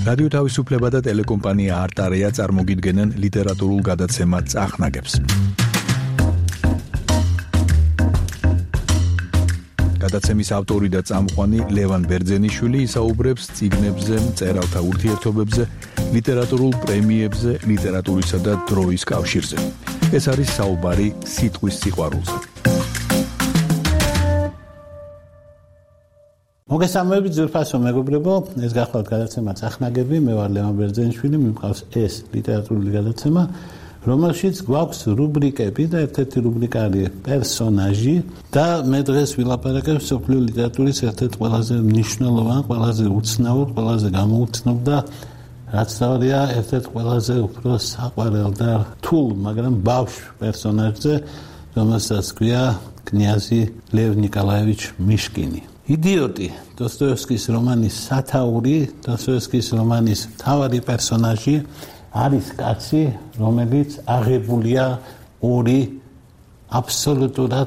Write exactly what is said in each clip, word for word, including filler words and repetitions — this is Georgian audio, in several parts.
რადიო თავისუფლება და ტელეკომპანია არტარია წარმოგიდგენენ ლიტერატურულ გადაცემა წახნაგებს. გადაცემის ავტორი და წამყვანი ლევან ბერძენიშვილი ისაუბრებს წიგნებზე, მწერალთა ურთიერთობებზე, ლიტერატურულ პრემიებზე, ლიტერატურისა და დროის კავშირზე. ეს არის საუბარი სიტყვის სიყვარულზე. მოგესალმებით ძვირფასო მეგობრებო, ეს გახლავთ გადაცემა წახნაგები, მე ვარ ლევან ბერძენიშვილი, მიმყავს ეს ლიტერატურული გადაცემა, რომელშიც გვაქვს რუბრიკები და ერთ-ერთი რუბრიკა არის პერსონაჟი და მე დღეს ვილაპარაკებ მსოფლიო ლიტერატურის ერთ-ერთ ყველაზე მნიშვნელოვან, ყველაზე უცნაურ, ყველაზე გამოუცნობ და რაც თავია ერთ-ერთ ყველაზე უფრო საყვარელ და რთულ, მაგრამ ბავშვ პერსონაჟზე, რომელსაც ქვია კნიაზი ლევ ნიკოლაევიჩ მიშკინი. იდიოტი, დოსტოევსკის რომანის სათაური, დოსტოევსკის რომანის მთავარი პერსონაჟი არის კაცი, რომელიც აღებულია ორი აბსოლუტურად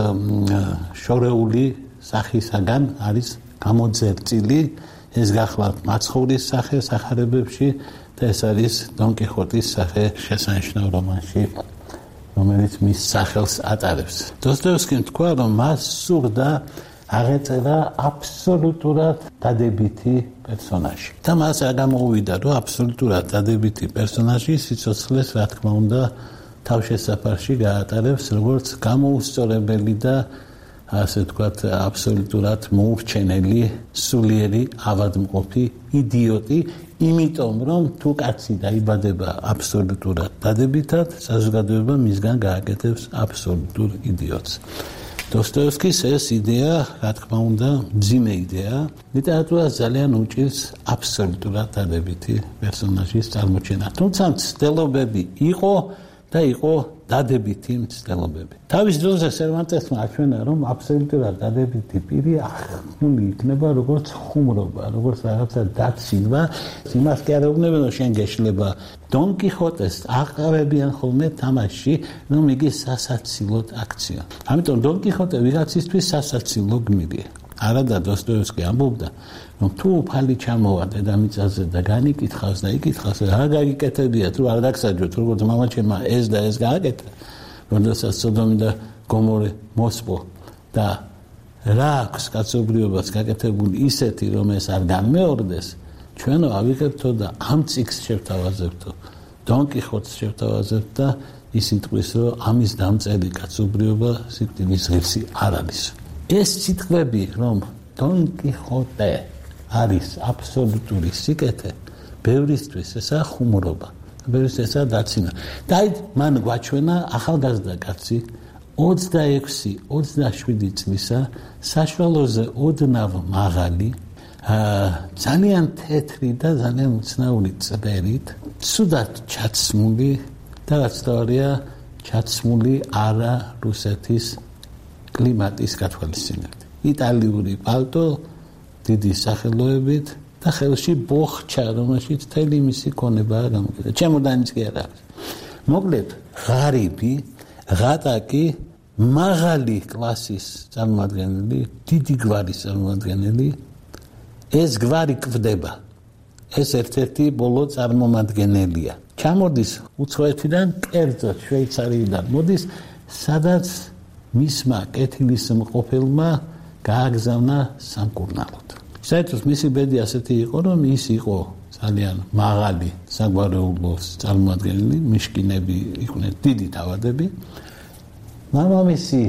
შორეული სახისაგან, არის გამოძერწილი, ეს გახლავთ მაცხოვრის სახე სახარებებში და ეს არის დონ კიხოტის სახე შესანიშნავ რომანში, რომელიც მის სახელს ატარებს. დოსტოევსკიმ თქვა, რომ მას სურდა აღეწერა აბსოლუტურად დადებითი პერსონაჟი. და მას არ გამოუვიდა, რომ აბსოლუტურად დადებითი პერსონაჟი სიცოცხლეს, რა თქმა უნდა, თავშესაფარში გაატარებს, როგორც გამოუსწორებელი და ასე ვთქვათ, აბსოლუტურად მოურჩენელი, სულიერი, ავადმყოფი იდიოტი, იმიტომ რომ თუ კაცი დაიბადება აბსოლუტურად დადებითად, საზოგადოება მისგან გააკეთებს აბსოლუტურ იდიოტს. დოსტოევსკის ეს იდეა, რა თქმა უნდა, მძიმე იდეა, ლიტერატურას ძალიან უჭირს აბსოლუტურად დადებითი პერსონაჟის წარმოჩენა. თუმცა მცდელობები იყო და იყო დადებითი მცდელობები. თავის დროზე სერვანტესმა აჩვენა, რომ აბსოლუტურად დადებითი პირი ახმული იქნება როგორც ხუმრობა, როგორც რაღაცა დაცინვა, იმას კი არ ეუბნებიან, რომ შენ გეშლება. დონ კიხოტეს აყარებიან ხოლმე თამაში, რომ იგი სასაცილოდ აქცია. ამიტომ დონ კიხოტე ვიღაცისთვის სასაცილო გმირია. არა და დოსტოევსკი ამბობდა, რომ თუ უფალი ჩამოვა დედამიწაზე და განიკითხავს და იკითხავს, რა გაგიკეთებიათ, რომ არ დაგსაჯოთ, როგორც მამაჩემმა ეს და ეს გააკეთა, როდესაც სოდომი და გომორე მოსპო და რა აქვს კაცობრიობას გაკეთებული ისეთი, რომ ეს არ განმეორდეს, ჩვენო ავიღებთო და ამ წიგნს შევთავაზებთო, დონ კიხოტს შევთავაზებთ და ისინი თქვის, რომ ამის დამწერი კაცობრიობა სიკვდილის ღირსი არ არის. ეს სიტყვები, რომ დონ კიხოტე არის აბსოლუტური სიკეთე, ბევრისთვის ესაა ხუმრობა, ბევრისთვის ესაა დაცინა. და აი მან გვაჩვენა ახალგაზრდა კაცი, ოცდაექვსი ოცდაშვიდი წლისა, საშუალოზე ოდნავ მაღალი, ძალიან თეთრი და ძალიან უცნაური წვერით, ცუდად ჩაცმული და რაც თავია ჩაცმული არა რუსეთის კლიმატის გათვალისწინებით. იტალიური პალტო, დიდი სახელოებით და ხელში ბოხჩა, რომელშიც თელი მისი ქონებაა გამოკიდებული. ჩემოდანიც კი არ არის. მოკლედ, ღარიბი, ღატაკი, მაღალი კლასის წარმოადგენელი, დიდი გვარის წარმოადგენელი, ეს გვარი კვდება. ეს ერთ-ერთი ბოლო წარმომადგენელია. ჩამოდის უცხოეთიდან, კერძოდ შვეიცარიიდან მოდის, სადაც მისმა კეთილის მყოფელმა გააგზავნა სამკურნალოდ. საერთოდ მისი ბედი ასეთი იყო, რომ ის იყო ძალიან მაღალი საგვარეულოს წარმოადგენელი, მიშკინები იყვნენ დიდი თავადები. მამამისი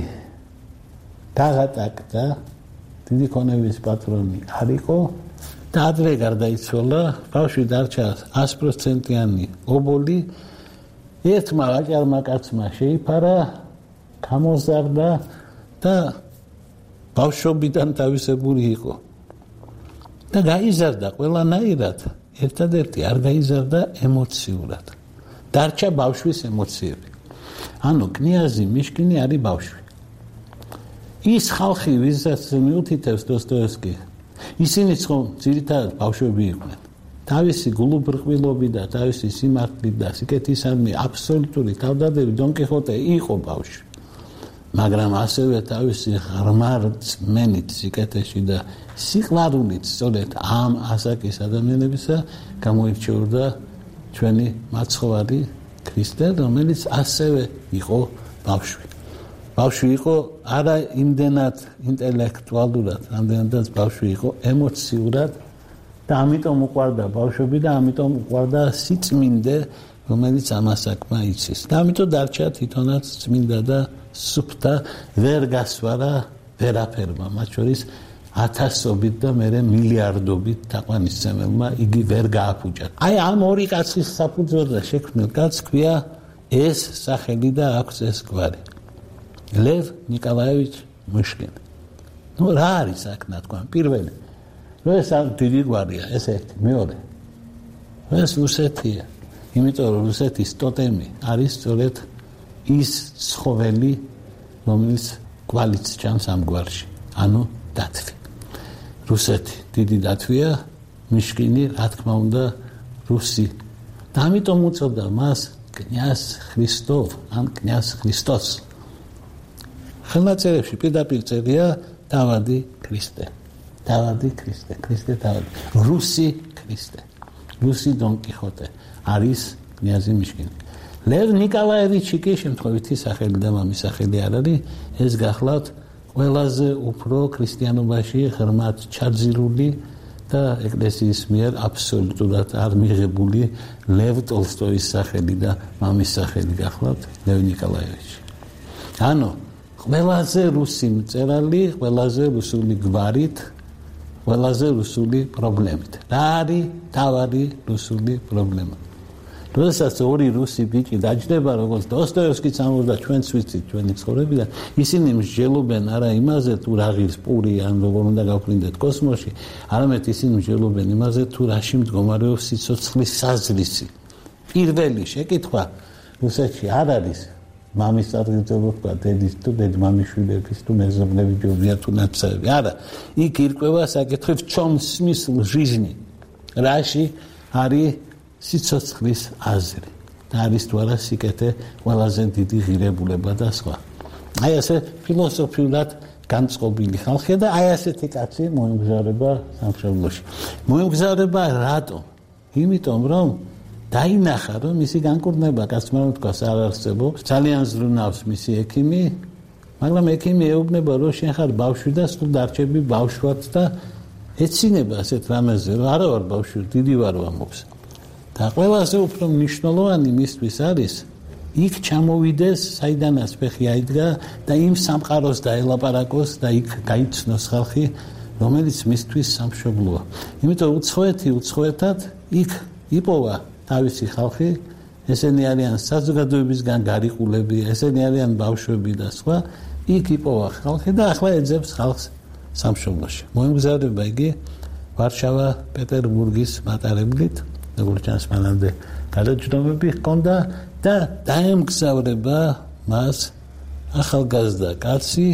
დაღატაკდა, დიდი ქონების პატრონი არ იყო და ადრე გარდაიცვალა, ბავშვი დარჩა ას პროცენტიანი ობოლი, ერთმა ვაჭარმა კაცმა შეიფარა, გამოზარდა და ბავშვობიდან თავისებური იყო. და გაიზარდა ყველანაირად, ერთადერთი არ გაიზარდა ემოციურად. დარჩა ბავშვის ემოციები. ანუ კნიაზი მიშკინი არის ბავშვი. ის ხალხი, ვისაც მიუთითებს დოსტოევსკი, ისინიც ხომ ძირითადად ბავშვები იყვნენ. თავისი გულუბრყვილობი და თავისი სიმართლით და სიკეთისადმი აბსოლუტური თავდადებით დონ კიხოტე იყო ბავშვი. მაგრამ ასევე თავისი ღრმარწმენით სიკეთეში და სიყვარულით სწორედ ამ ასაკის ადამიანებისა გამოირჩეოდა ჩვენი მაცხოვარი ქრისტე, რომელიც ასევე იყო ბავშვი. ბავშვი იყო არა იმდენად ინტელექტუალურად, რამდენადაც ბავშვი იყო ემოციურად და ამიტომ უყვარდა ბავშვები და ამიტომ უყვარდა სიწმინდე, რომელიც ამასაკმა იცის. და ამიტომ დარჩა თვითონაც წმინდა და სუფთა, ვერ გასვარა ვერაფერმა, მათ შორის ათასობით და მერე მილიარდობით თაყვანისმცემელმა იგი ვერ გააფუჭა. აი ამ ორი კაცის საფუძველზე შექმნილ კაცს ქვია ეს სახელი და აქვს ეს გვარი. ლევ ნიკოლაევიჩ მიშკინი. ნუ რა არის აქ ნათქვამი? პირველი. რომ ეს დიდი გვარია, ეს ერთი, მეორე. ეს რუსეთია. იმიტომ რომ რუსეთის ტოტემი არის სწორედ ის ცხოველი, რომელიც კვალიც ჭამს ამ გვარში. ანუ დათვი. რუსეთი დიდი დათვია, მიშკინი, რა თქმა უნდა, რუსი. და ამიტომ უწოდა მას კნიაზ ხრისტოვ, ან კნიაზ ხრისტოს. ხელნაწერებში პირდაპირ წერია დავადი ქრისტე. დავადი ქრისტე, ქრისტე დავადი. რუსი ქრისტე. რუსი დონ კიხოტე არის კნიაზი მიშკინი. ლევ ნიკოლაევიჩი კი შემთხვევითი სახელი და მამის სახელი არ არის, ეს გახლავთ ყველაზე უფრო ქრისტიანობაში ღრმად ჩაძირული და ეკლესიის მიერ აბსოლუტურად არ მიღებული ლევ ტოლსტოის სახელი და მამის სახელი გახლავთ ლევ ნიკოლაევიჩი. ანუ ყველაზე რუსი მწერალი, ყველაზე რუსული გვარით, ყველაზე რუსული პრობლემით. რა არის თავარი რუსული პრობლემა? როდესაც ორი რუსი ბიჭი დაჯდება, როგორც დოსტოევსკიც ამბობდა, ჩვენც ვიცით ჩვენი ცხოვრებიდან, ისინი მსჯელობენ არა იმაზე, თუ რა ღირს პური, ან როგორ უნდა გავფრინდეთ კოსმოსში, არამედ ისინი მსჯელობენ იმაზე, თუ რაში მდგომარეობს სიცოცხლის საზრისი. პირველი შეკითხვა რუსეთში არ არის მამის წარგრძელობა თქვა დედის თუ დედმამიშვილების თუ მეზობლების ჯობია თუ ნაცები. არა, იქ ირკვევა საკითხი в чем смысл жизни. რაში არის სიცოცხლის აზრი. და არის თუ არა სიკეთე ყველაზე დიდი ღირებულება და სხვა. აი ასე ფილოსოფიურად განწყობილი ხალხია და აი ასეთი კაცი მოემგზავრება სამშობლოში. მოემგზავრება რატომ? იმიტომ რომ დაინახა რომ მისი განკურნება კაცმა რომ თქვას არ არსებობს, ძალიან ზრუნავს მისი ექიმი, მაგრამ ექიმი ეუბნება რომ შენ ხარ ბავშვი და სულ დარჩები ბავშვად და ეცინება ასეთ რამეზე რომ არა ვარ ბავშვი, დიდი ვარ ამობს. და ყველაზე უფრო მნიშვნელოვანი მისთვის არის იქ ჩამოვიდეს, საიდანაც ფეხი აიდგა და იმ სამყაროს დაელაპარაკოს და იქ გაიცნოს ხალხი, რომელიც მისთვის სამშობლოა. იმიტომ უცხოეთი უცხოეთად იქ იპოვა თავისი ხალხი, ესენი არიან საზოგადოებისგან გარიყულები, ესენი არიან ბავშვები და სხვა, იქ იპოვა ხალხი და ახლა ეძებს ხალხს სამშობლოში. მოემგზავრება იგი ვარშავა პეტერბურგის მატარებლით, როგორც ჩანს მანამდე გადაჯდომები ჰქონდა და დაემგზავრება მას ახალგაზრდა კაცი,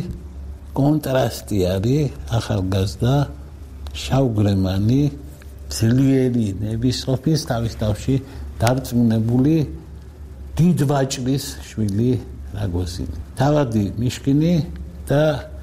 კონტრასტი არის ახალგაზრდა შავგრემანი ძლიერი ნებისყოფის თავის თავში დარწმუნებული დიდვაჭრის შვილი რაგოზინი. თავადი მიშკინი და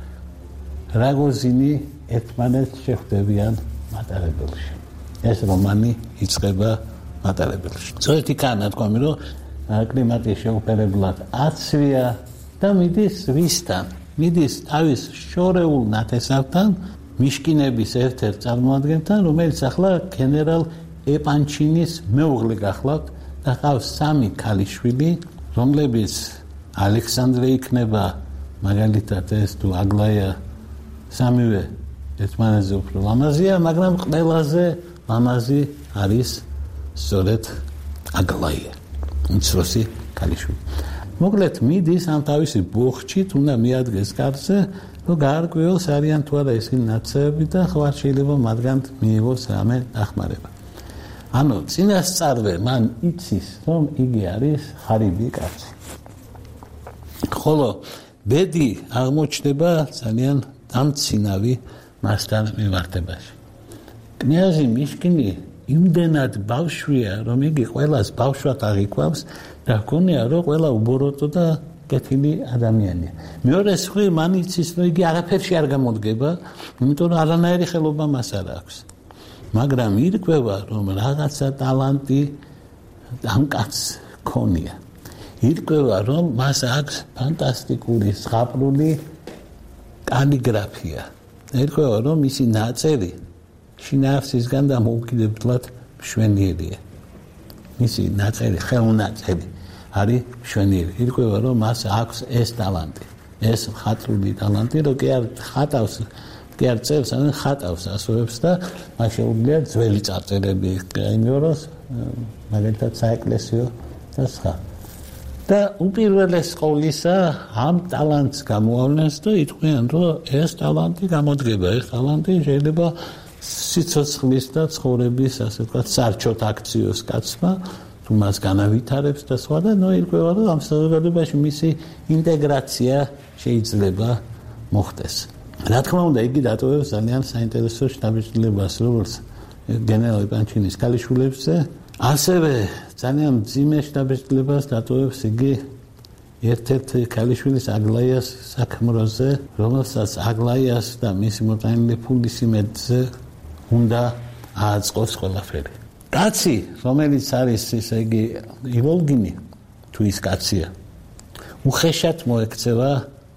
რაგოზინი ერთმანეთს შეხვდებიან მატარებელში. ეს რომანი იწყება მატარებელში. ზოგიერთი კანა თქვამი რომ კლიმატის შეუფერებლად აცვია და მიდის ვისთან? მიდის თავის შორეულ ნათესავთან, მიშკინების ერთ-ერთ წარმოადგენთან, რომელიც ახლა გენერალ ეპანჩინის მეუღლე გახლავთ და ყავს სამი ქალიშვილი, რომლებიც ალექსანდრე იქნება მაგალითად ეს თუ აგლაია სამივე ერთმანეთზე უფრო ლამაზია, მაგრამ ყველაზე ლამაზი არის სწორედ აგლაია, უმცროსი ქალიშვილი. მოკლედ მიდის ამ თავისი ბოხჩით, უნდა მიადგეს კარზე, რომ გაარკვიოს არიან თუ არა ისინი ნაცრები და ხوار შეიძლება მათგან მიიღოს რამე დახმარება. ანუ წინასწარვე მან იცის, რომ იგი არის ღარიბი კაცი. ხოლო ბედი აღმოჩნდება ძალიან დამცინავი მასთან მიმართებაში. კნიაზი მიშკინი იმდენად ბავშვია, რომ იგი ყველას ბავშვად აღიქვამს და ჰქონია, რომ ყველა უბოროტო და კეთილი ადამიანია. მეორე სხვი მან იცის, რომ იგი არაფერში არ გამოდგება, იმიტომ რომ არანაირი ხელობა მას არ აქვს. მაგრამ ირკვევა, რომ რაღაცა ტალანტი ამ კაცს ქონია. ირკვევა, რომ მას აქვს ფანტასტიკური ზღაპრული კალიგრაფია. ირკვევა, რომ მისი ნაწერი შინაარსისგან და მოუკიდებლად მშვენიერია. მისი ნაწერი, ხელნაწერი არის მშვენიერი. ირკვევა, რომ მას აქვს ეს ტალანტი, ეს მხატვრული ტალანტი, რომ კი არ ხატავს, კი არ წერს, ან ხატავს ასოებს და მას შეუძლია ძველი წარწერები გაიმეოროს, მაგალითად საეკლესიო და სხვა. და უპირველეს ყოვლისა ამ ტალანტს გამოავლენს და იტყვიან, რომ ეს ტალანტი გამოდგება, ეს ტალანტი შეიძლება სიცოცხლის და ცხოვრების, ასე ვთქვათ, სარჩოთ აქციოს კაცმა, თუ მას განავითარებს და სხვა და ნუ ირკვევა, რომ ამ საზოგადოებაში მისი ინტეგრაცია შეიძლება მოხდეს. რა თქმა უნდა, იგი დატოვებს ძალიან საინტერესო შთაბეჭდილებას, როგორც გენერალ პანჩინის ქალიშვილებზე, ასევე ძალიან მძიმე შთაბეჭდილებას დატოვებს იგი ერთ-ერთ ქალიშვილის აგლაიას საქმროზე, რომელსაც აგლაიას და მისი მოტანილი ფულის იმედზე უნდა ააწყოს ყველაფერი. კაცი, რომელიც არის ესე იგი ივოლგინი, თუ ის კაცია, უხეშად მოექცევა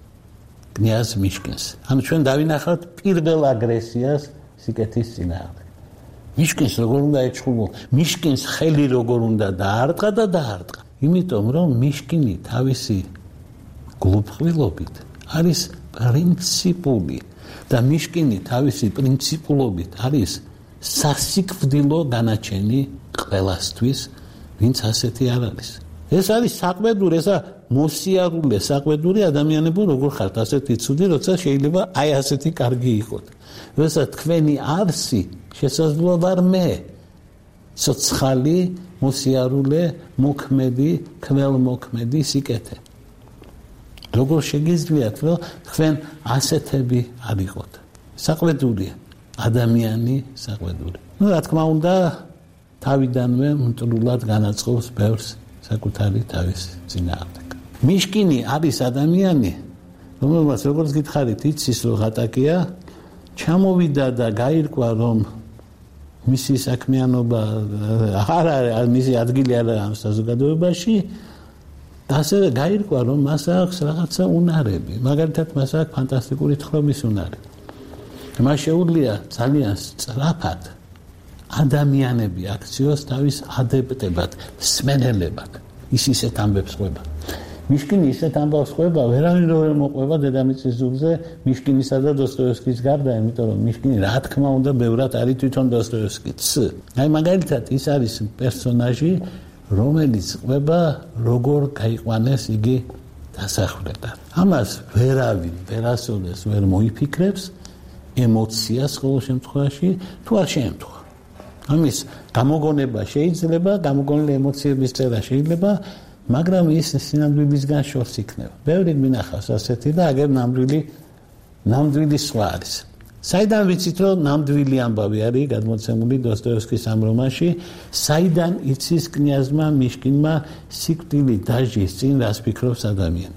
კნიაზ მიშკინს. ანუ ჩვენ დავინახავთ პირველ აგრესიას სიკეთის წინააღმდეგ. მიშკინს როგორ უნდა ეჩხუბო, მიშკინს ხელი როგორ უნდა დაარტყა და დაარტყა. იმიტომ რომ მიშკინი თავისი გლუვყვილობით არის პრინციპული და მიშკინი თავისი პრინციპულობით არის სასიკვდილო განაჩენი ყველასთვის, ვინც ასეთი არ არის. ეს არის საყვედური, ესა მოსიარულე საყვედური ადამიანებო, როგორ ხართ ასეთი ცუდი, როცა შეიძლება აი ასეთი კარგი იყოთ. როცა თქვენი არსი შესაძლოა ვარ მე, ცოცხალი, მოსიარულე, მოქმედი, ქველმოქმედი სიკეთე. როგორ შეგიძლიათ, რომ თქვენ ასეთები არ იყოთ. საყვედურია, ადამიანი საყვედური. ნუ რა თქმა უნდა, თავიდანვე მტრულად განაწყობს ბევრს საკუთარი თავის წინააღმდეგ. მიშკინი არის ადამიანი, რომელსაც როგორც გითხარით, იცის რომ ღატაკია, ჩამოვიდა და გაირკვა რომ მისი საქმიანობა არ არის, მისი ადგილი არ არის ამ საზოგადოებაში, და ასევე გაირკვა რომ მას აქვს რაღაცა უნარები, მაგალითად მას აქვს ფანტასტიკური თხრობის უნარი. მას შეუძლია ძალიან სწრაფად ადამიანები აქციოს თავის ადებტებად, სმენელებად. ის ისეთ ამბებს ყვება. მიშკინი ისეთ ამბავს ყვება, ვერავინ ვერ მოყვება დედამიწის ზურგზე მიშკინისა და დოსტოევსკის გარდა, იმიტომ რომ მიშკინი რა თქმა უნდა ბევრად არის თვითონ დოსტოევსკიც. აი მაგალითად ის არის პერსონაჟი, რომელიც ყვება როგორ გაიყვანეს იგი დასახვრეტად. ამას ვერავინ ვერასოდეს ვერ მოიფიქრებს, ემოციას ყოველ შემთხვევაში თუ არ შეემთხვა. ამის გამოგონება შეიძლება, გამოგონილი ემოციების წერა შეიძლება, მაგრამ ის სინამდვილისგან შორს იქნება. ბევრი მინახავს ასეთი და აგერ ნამდვილი ნამდვილი სხვა არის. საიდან ვიცით რომ ნამდვილი ამბავი არის გადმოცემული დოსტოევსკის ამ რომანში, საიდან იცის კნიაზმა მიშკინმა სიკვდილი დაჟის წინ რას ფიქრობს ადამიანი.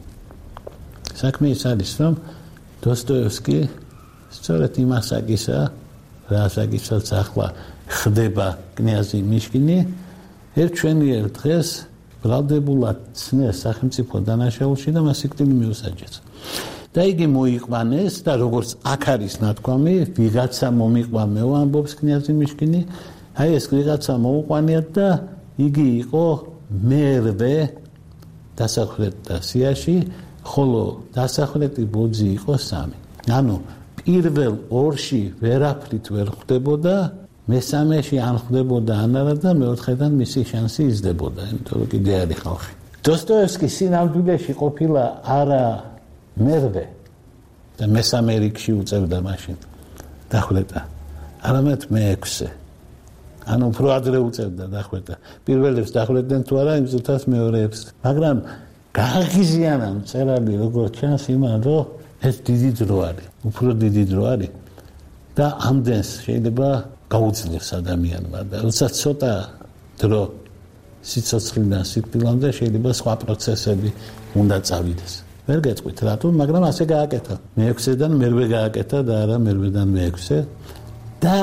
საქმე ის არის რომ დოსტოევსკი სწორედ იმ ასაკისა, რა ასაკისაც ახლა ხდება კნიაზი მიშკინი, ერთ ჩვენიერ დღეს ბრალდებულად ცნეს სახელმწიფო დანაშაულში და მას სიკვდილი მიუსაჯეს. და იგი მოიყვანეს და როგორც აქ არის ნათქვამი, ვიღაცა მომიყვანეო, ამბობს კნიაზი მიშკინი, აი ეს ვიღაცა მოუყვანიათ და იგი იყო მერვე დასახვრეტთა სიაში, ხოლო დასახვრეტი ბოძი იყო სამი. ანუ პირველ ორში ვერაფრით ვერ ხვდებოდა, მესამეში ან ხვდებოდა ან არა და მეოთხედან მისი შანსი იზრდებოდა, იმიტომ რომ კიდე არის ხალხი. დოსტოევსკი სინამდვილეში ყოფილა არა მერვე და მესამე რიგში უწევდა მაშინ დახვრეტა, არამედ მეექვსე. ანუ უფრო ადრე უწევდა დახვრეტა. პირველებს დახვრეტდნენ თუ არა, იმ ზუსტად მეორეებს. მაგრამ გააღიზიანა მწერალი როგორც ჩანს იმან, რომ ეს დიდი დრო არის, უფრო დიდი დრო არის და ამდენს შეიძლება გაუძლებს ადამიანმა და როცა ცოტა დრო სიცოცხლიდან სიკვდილამდე შეიძლება სხვა პროცესები უნდა წავიდეს. ვერ გეტყვით რატომ, მაგრამ ასე გააკეთა. მეექვსედან მერვე გააკეთა და არა მერვედან მეექვსე და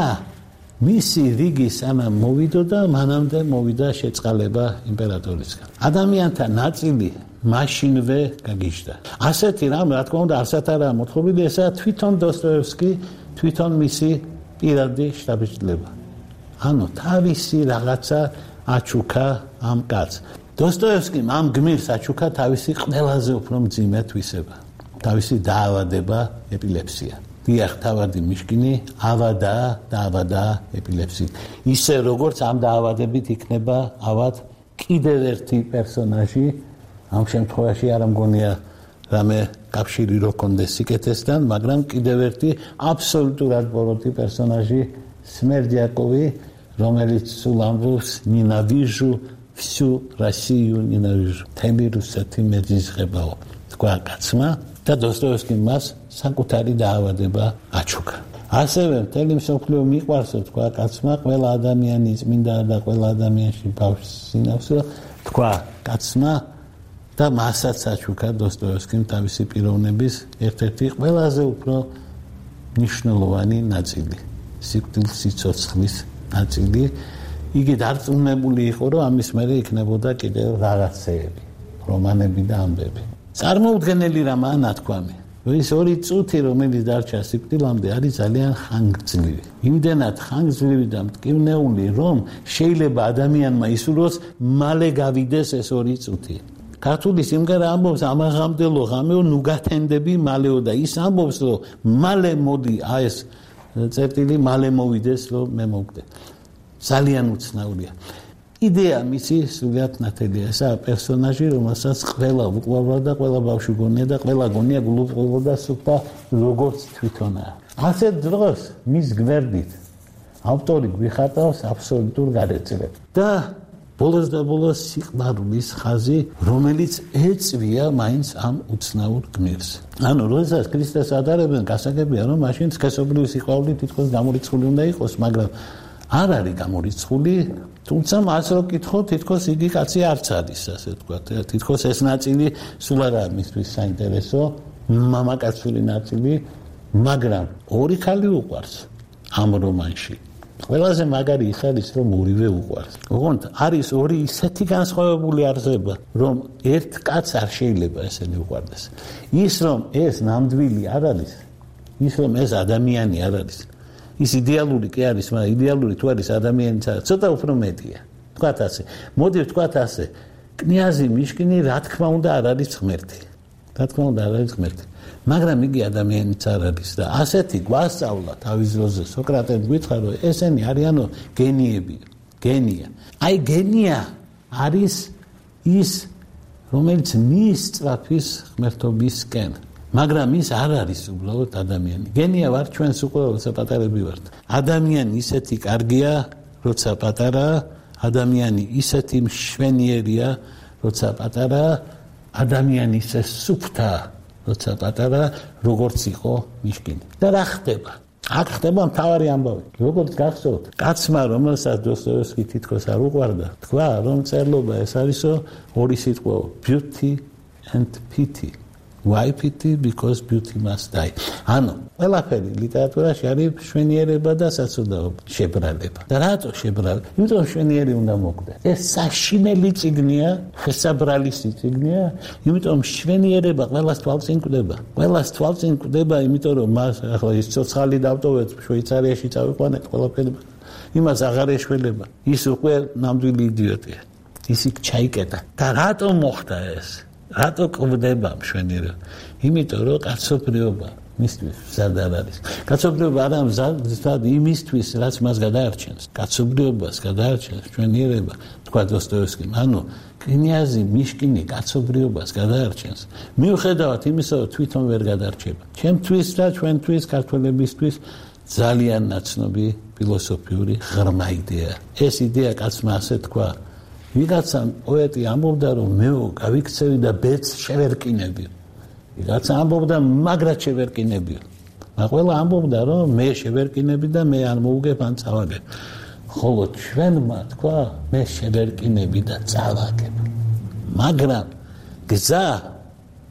მისი რიგი სანამ მოვიდო და მანამდე მოვიდა შეწყალება იმპერატორისგან. ადამიანთა ნაწილი მაშინვე გაგიჟდა. ასეთი რამ, რა თქმა უნდა, არცად არაა მოთხოვილი, ესაა თვითონ დოსტოევსკი, თვითონ მისი პირადი შთაბეჭდილება. ანუ თავისი რაღაცა აჩუქა ამ კაცს. დოსტოევსკიმ ამ გმირს აჩუქა თავისი ყველაზე უფრო მძიმე თვისება. თავისი დაავადება ეპილეფსია. დიახ, თავადი მიშკინი ავადა და ავადა ეპილეფსიით. ისე როგორც ამ დაავადებით იქნება ავად კიდევ ერთი პერსონაჟი, ამ შემთხვევაში არ მგონია რამე კავშირი რო კონდეს სიკეთესთან, მაგრამ კიდევ ერთი აბსოლუტურად ბოროტი პერსონაჟი სმერდიაკოვი, რომელიც სულ ამბობს ნინავიჟუ всю Россию ненавижу. თემი რუსეთი მეძიზღებაო. თქვა კაცმა და დოსტოევსკიმ მას საკუთარი დაავადება აჩუქა. ასევე მთელი მსოფლიო მიყვარსო, თქვა კაცმა, ყველა ადამიანი წმინდა და ყველა ადამიანში ბავშვს სინავსო, თქვა კაცმა და მასაც აჩუქა დოსტოევსკიმ თავისი პიროვნების ერთ-ერთი ყველაზე უფრო მნიშვნელოვანი ნაწილი, სიკვდილ სიცოცხლის ნაწილი. იგი დარწმუნებული იყო, რომ ამის მერე იქნებოდა კიდევ რაღაცეები, რომანები და ამბები. წარმოუდგენელი რამაა ნათქვამი. ის ორი წუთი, რომელიც დარჩა სიკვდილამდე, არის ძალიან ხანგრძლივი. იმდენად ხანგრძლივი და მტკივნეული, რომ შეიძლება ადამიანმა ისურვოს მალე გავიდეს ეს ორი წუთი. ქართული სიმღერა ამბობს ამაღამდელო ღამეო ნუ გათენდები მალეო და ის ამბობს, რომ მალე მოდი აი ეს წერტილი მალე მოვიდეს, რომ მე მოვკვდე. ძალიან უცნაურია. იდეა მისი სულად ნათელია. ესაა პერსონაჟი, რომელსაც ყველა უყვარდა და ყველა ბავშვი გონია და ყველა გონია გულუბრყვილობდა სუფთა როგორც თვითონაა. ასეთ დროს მის გვერდით ავტორი გვიხატავს აბსოლუტურ გადაწყვეტილებას. და ბოლოს და ბოლოს სიყვარულის ხაზი, რომელიც ეწვია მაინც ამ უცნაურ გმირს. ანუ როდესაც ქრისტეს ადარებენ, გასაგებია, რომ მაშინ სქესობრივი სიყვარული თითქოს გამორიცხული უნდა იყოს, მაგრამ არ არის გამორიცხული, თუმცა მას რო კითხო, თითქოს იგი კაცი არც არის, ასე ვთქვათ. თითქოს ეს ნაწილი სულ არა მისთვის საინტერესო, მამაკაცური ნაწილი, მაგრამ ორი ქალი უყვარს ამ რომანში. ყველაზე მაგარი ის არის, რომ ორივე უყვარს. ოღონდ არის ორი ისეთი განსხვავებული არსება, რომ ერთ კაცს არ შეიძლება ესენი უყვარდეს. ის რომ ეს ნამდვილი არ არის, ის რომ ეს ადამიანი არ არის. ის იდეალური კი არის, მაგრამ იდეალური თუ არის ადამიანიც არა, ცოტა უფრო მეტია. თქვათ ასე. მოდი ვთქვათ ასე. კნიაზი მიშკინი რა თქმა უნდა არ არის ღმერთი. რა თქმა უნდა არ არის ღმერთი. მაგრამ იგი ადამიანიც არ არის და ასეთი გვასწავლა თავის დროზე სოკრატემ გითხრა, რომ ესენი არიანო გენიები, გენია. აი გენია არის ის, რომელიც მისწრაფის ღმერთობისკენ. მაგრამ ის არ არის უბრალოდ ადამიანი. გენია ვარ ჩვენს უკვე როცა პატარები ვართ. ადამიანი ისეთი კარგია, როცა პატარაა, ადამიანი ისეთი მშვენიერია, როცა პატარაა, ადამიანი ისე სუფთაა, როცა პატარაა, როგორც იყო მიშკინი. და რა ხდება? აქ ხდება მთავარი ამბავი. როგორც გახსოვთ, კაცმა, რომელსაც დოსტოევსკი თითქოს არ უყვარდა, თქვა, რომ წერლობა ეს არისო ორი სიტყვაო, beauty and pity. Why pity? Because beauty must die. ანუ ყველაფერი ლიტერატურაში არის მშვენიერება და საცოდაობა, შებრალება. და რატო შებრალება? იმიტომ მშვენიერი უნდა მოკვდეს. ეს საშინელი წიგნია, შესაბრალისი წიგნია, იმიტომ მშვენიერება ყველას თვალწინ კვდება. ყველას თვალწინ კვდება, იმიტომ რომ მას ახლა ის ცოცხალი დავტოვეთ, შვეიცარიაში წავიყვანეთ, ყველაფერი იმას აღარ ეშველება. ის უკვე ნამდვილი იდიოტია. ის იქ ჩაიკეტა. და რატო მოხდა ეს? რატო კვდება მშვენიერება? იმიტომ რომ კაცობრიობა მისთვის მზად არ არის. კაცობრიობა არა მზად იმისთვის, რაც მას გადაარჩენს. კაცობრიობას გადაარჩენს მშვენიერება, თქვა დოსტოევსკიმ. ანუ კნიაზი მიშკინი კაცობრიობას გადაარჩენს. მიუხედავად იმისა, რომ თვითონ ვერ გადარჩება. ჩემთვის და ჩვენთვის, ქართველებისთვის ძალიან ნაცნობი ფილოსოფიური ღრმა იდეა. ეს იდეა კაცმა ასე თქვა. ვიღაცა პოეტი ამბობდა, რომ მე გავიქცევი და ბედს შევერკინები. ვიღაცა ამბობდა, მაგრად შევერკინები. მაგრამ ყველა ამბობდა, რომ მე შევერკინები და მე არ მოუგებ ან წავაგებ. ხოლო ჩვენმა თქვა, მე შევერკინები და წავაგებ. მაგრამ გზა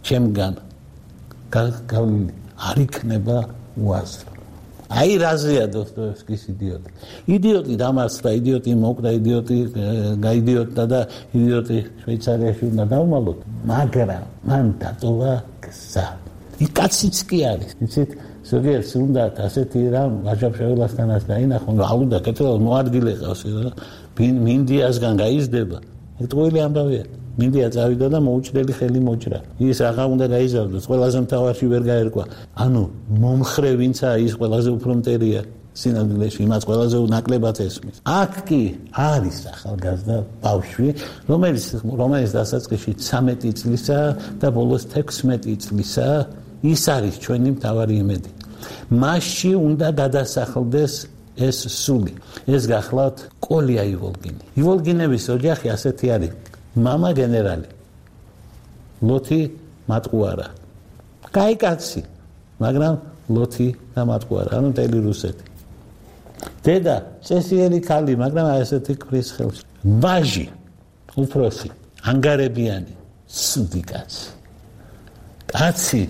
ჩემგან გავლილი არ იქნება უაზრო. აი რაზეა დოსტოევსკის იდიოტი. იდიოტი დამარცხდა, იდიოტი მოკდა, იდიოტი გაიდიოტდა და იდიოტი შვეიცარიაში უნდა დავმალოთ, მაგრამ მან დატოვა გზა. იქ კაციც კი არის. იცით, ზოგიერთს უნდა ასეთი რამ ვაჟა-ფშაველასთანაც დაინახონ, ალუდა კეთილად მოადგილე ყავს და მინდიასგან გაიზრდება. ეტყვილი ამბავია. მინდია წავიდა და მოუჭდელი ხელი მოჭრა. ის აღარ უნდა გაიზარდოს, ყველაზე მთავარში ვერ გაერკვა. ანუ მომხრე ვინცა ის ყველაზე უფრო მტერია სინამდვილეში, იმას ყველაზე ნაკლებად ესმის. აქ კი არის ახალგაზრდა ბავშვი, რომელიც რომელიც დასაწყისში ცამეტი წლისაა და ბოლოს თექვსმეტი წლისაა, ის არის ჩვენი მთავარი იმედი. მასში უნდა გადასახლდეს ეს სული. ეს გახლავთ კოლია ივოლგინი. ივოლგინების ოჯახი ასეთი არის. მამა გენერალი. ლოთი მატყუარა. კაი კაცი, მაგრამ ლოთი და მატყუარა, ანუ მთელი რუსეთი. დედა წესიერი ქალი, მაგრამ ასეთი კვრის ხელში. ვაჟი, უფროსი, ანგარებიანი, სუდი კაცი. კაცი,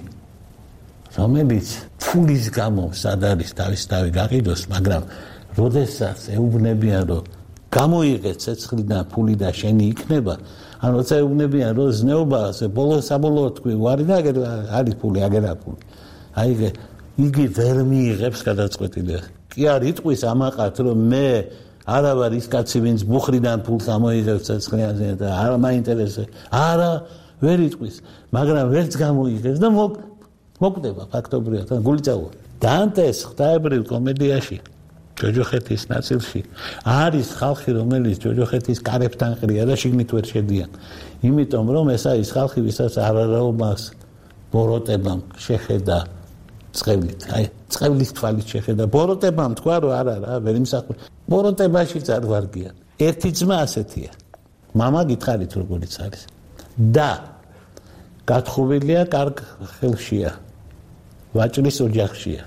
რომელიც ფულის გამო სად არის თავის თავი გაყიდოს, მაგრამ როდესაც ეუბნებიან, რომ გამოიღე ცეცხლიდან ფული და შენი იქნება, ან როცა ეუბნებიან, რომ ზნეობა ასე ბოლოს საბოლოოდ თქვი, ვარი და აგერ არის ფული, აგერა ფული. აი იგი ვერ მიიღებს გადაწყვეტილებას. კი არ იტყვის ამაყართ, რომ მე არა ვარ ის კაცი, ვინც ბუხრიდან ფულს ამოიღებს ცეცხლიანზე და არა მაინტერესებს. არა, ვერ იტყვის, მაგრამ ვერც გამოიღებს და მოკვდება ფაქტობრივად, გული წაუვა. დანტეს ღვთაებრივ კომედიაში ჯოჯოხეთის ნაწილში არის ხალხი, რომელიც ჯოჯოხეთის კარებთან ყრია და შიგნით ვერ შედიან. იმიტომ რომ ეს არის ხალხი, ვისაც არარაობას ბოროტებამ შეხედა წყევლით. აი, წყევლის თვალით შეხედა. ბოროტებამ თქვა, რომ არა რა, ვერ იმსახურე. ბოროტებაში წარვარგიან. ერთი ძმა ასეთია. მამა გითხარით როგორიც არის. და გათხოვილია კარგ ხელშია. ვაჭრის ოჯახშია.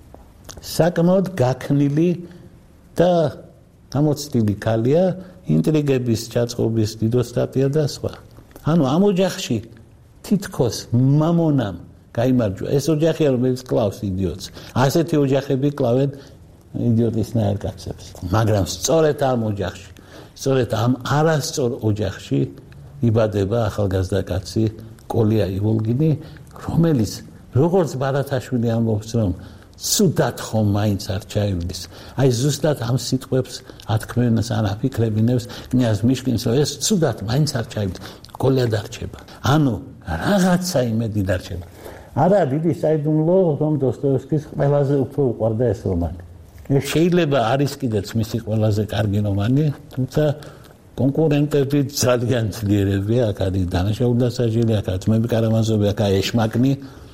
საკმაოდ გაქნილი და გამოცდილი ქალია, ინტრიგების, ჩაწყობის დიდოსტატია და სხვა. ანუ ამ ოჯახში თითქოს მამონამ გაიმარჯვა. ეს ოჯახია, რომელიც კლავს იდიოტს. ასეთი ოჯახები კლავენ იდიოტისნაირ კაცებს. მაგრამ სწორედ ამ ოჯახში, სწორედ ამ არასწორ ოჯახში იბადება ახალგაზრდა კაცი კოლია ივოლგინი, რომელიც როგორც ბარათაშვილი ამბობს, რომ ცუდად ხომ მაინც არ ჩაივლის. აი ზუსტად ამ სიტყვებს ათქმევენს ან აფიქრებინებს კნიაზ მიშკინს, რომ ეს ცუდად მაინც არ ჩაივლის. კოლია დარჩება. ანუ რაღაცა იმედი დარჩება. არა დიდი საიდუმლო, რომ დოსტოევსკის ყველაზე უფრო უყვარდა ეს რომანი. შეიძლება არის კიდეც მისი ყველაზე კარგი რომანი, თუმცა კონკურენტები ძალიან ძლიერებია, აქ არის დანაშაული დასაჯელი, აქ არის ძმები კარამაზოვი, აქ არის ეშმაკნი.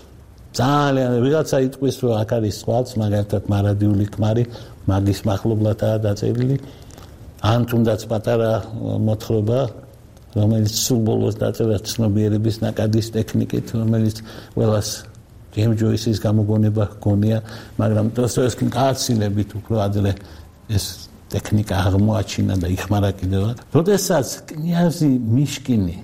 ძალიან ვიღაცა იტყვის, რომ აქ არის სხვაც, მაგალითად მარადიული ქმარი, მაგის მახლობლადაა დაწერილი. ან თუნდაც პატარა მოთხრობა, რომელიც სულ ბოლოს დაწერა ცნობიერების ნაკადის ტექნიკით, რომელიც ყველას ჯეიმ ჯოისის გამოგონება ჰგონია, მაგრამ დოსტოევსკიმ გააცილებით უფრო ადრე ეს ტექნიკა აღმოაჩინა და იხმარა კიდევაც. როდესაც კნიაზი მიშკინი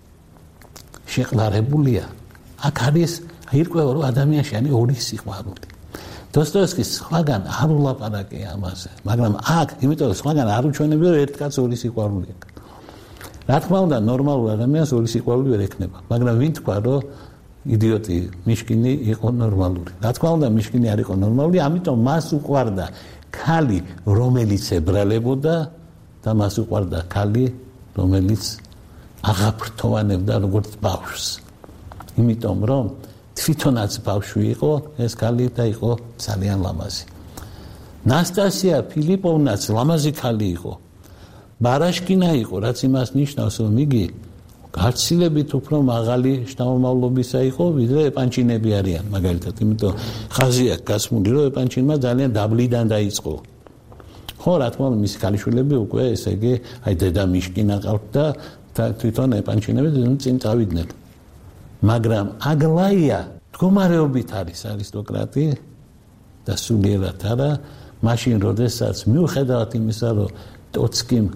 შეყლარებულია, აქ არის აირკვევა, რომ ადამიანში არის ორი სიყვარული. დოსტოევსკის სხვაგან არ ულაპარაკია ამაზე, მაგრამ აქ, იმიტომ რომ სხვაგან არ უჩვენებია, რომ ერთ კაცს ორი სიყვარული აქვს. რა თქმა უნდა, ნორმალურ ადამიანს ორი სიყვარული ვერ ექნება, მაგრამ ვინ თქვა, რომ იდიოტი მიშკინი იყო ნორმალური. რა თქმა უნდა, მიშკინი არ იყო ნორმალური, ამიტომ მას უყვარდა ქალი, რომელიც ებრალებოდა და მას უყვარდა ქალი, რომელიც აღაფრთოვანებდა როგორც ბავშვს. იმიტომ რომ თვითონაც ბავშვი იყო, ეს ქალი და იყო ძალიან ლამაზი. ნასტასია ფილიპოვნაც ლამაზი ქალი იყო. ბარაშკინა იყო, რაც იმას ნიშნავს, რომ იგი გაცილებით უფრო მაღალი შთამომავლობისა იყო, ვიდრე ეპანჩინები არიან, მაგალითად, იმიტომ ხაზი აქვს გასმული, რომ ეპანჩინმა ძალიან დაბლიდან დაიწყო. ხო, რა თქმა უნდა, მისი ქალიშვილები უკვე, ესე იგი, აი დედა მიშკინა ყავთ და თვითონ ეპანჩინები წინ წავიდნენ. მაგრამ აგლაია მდგომარეობით არის არისტოკრატი და სულიერად არა, მაშინ როდესაც მიუხედავად იმისა, რომ ტოცკიმ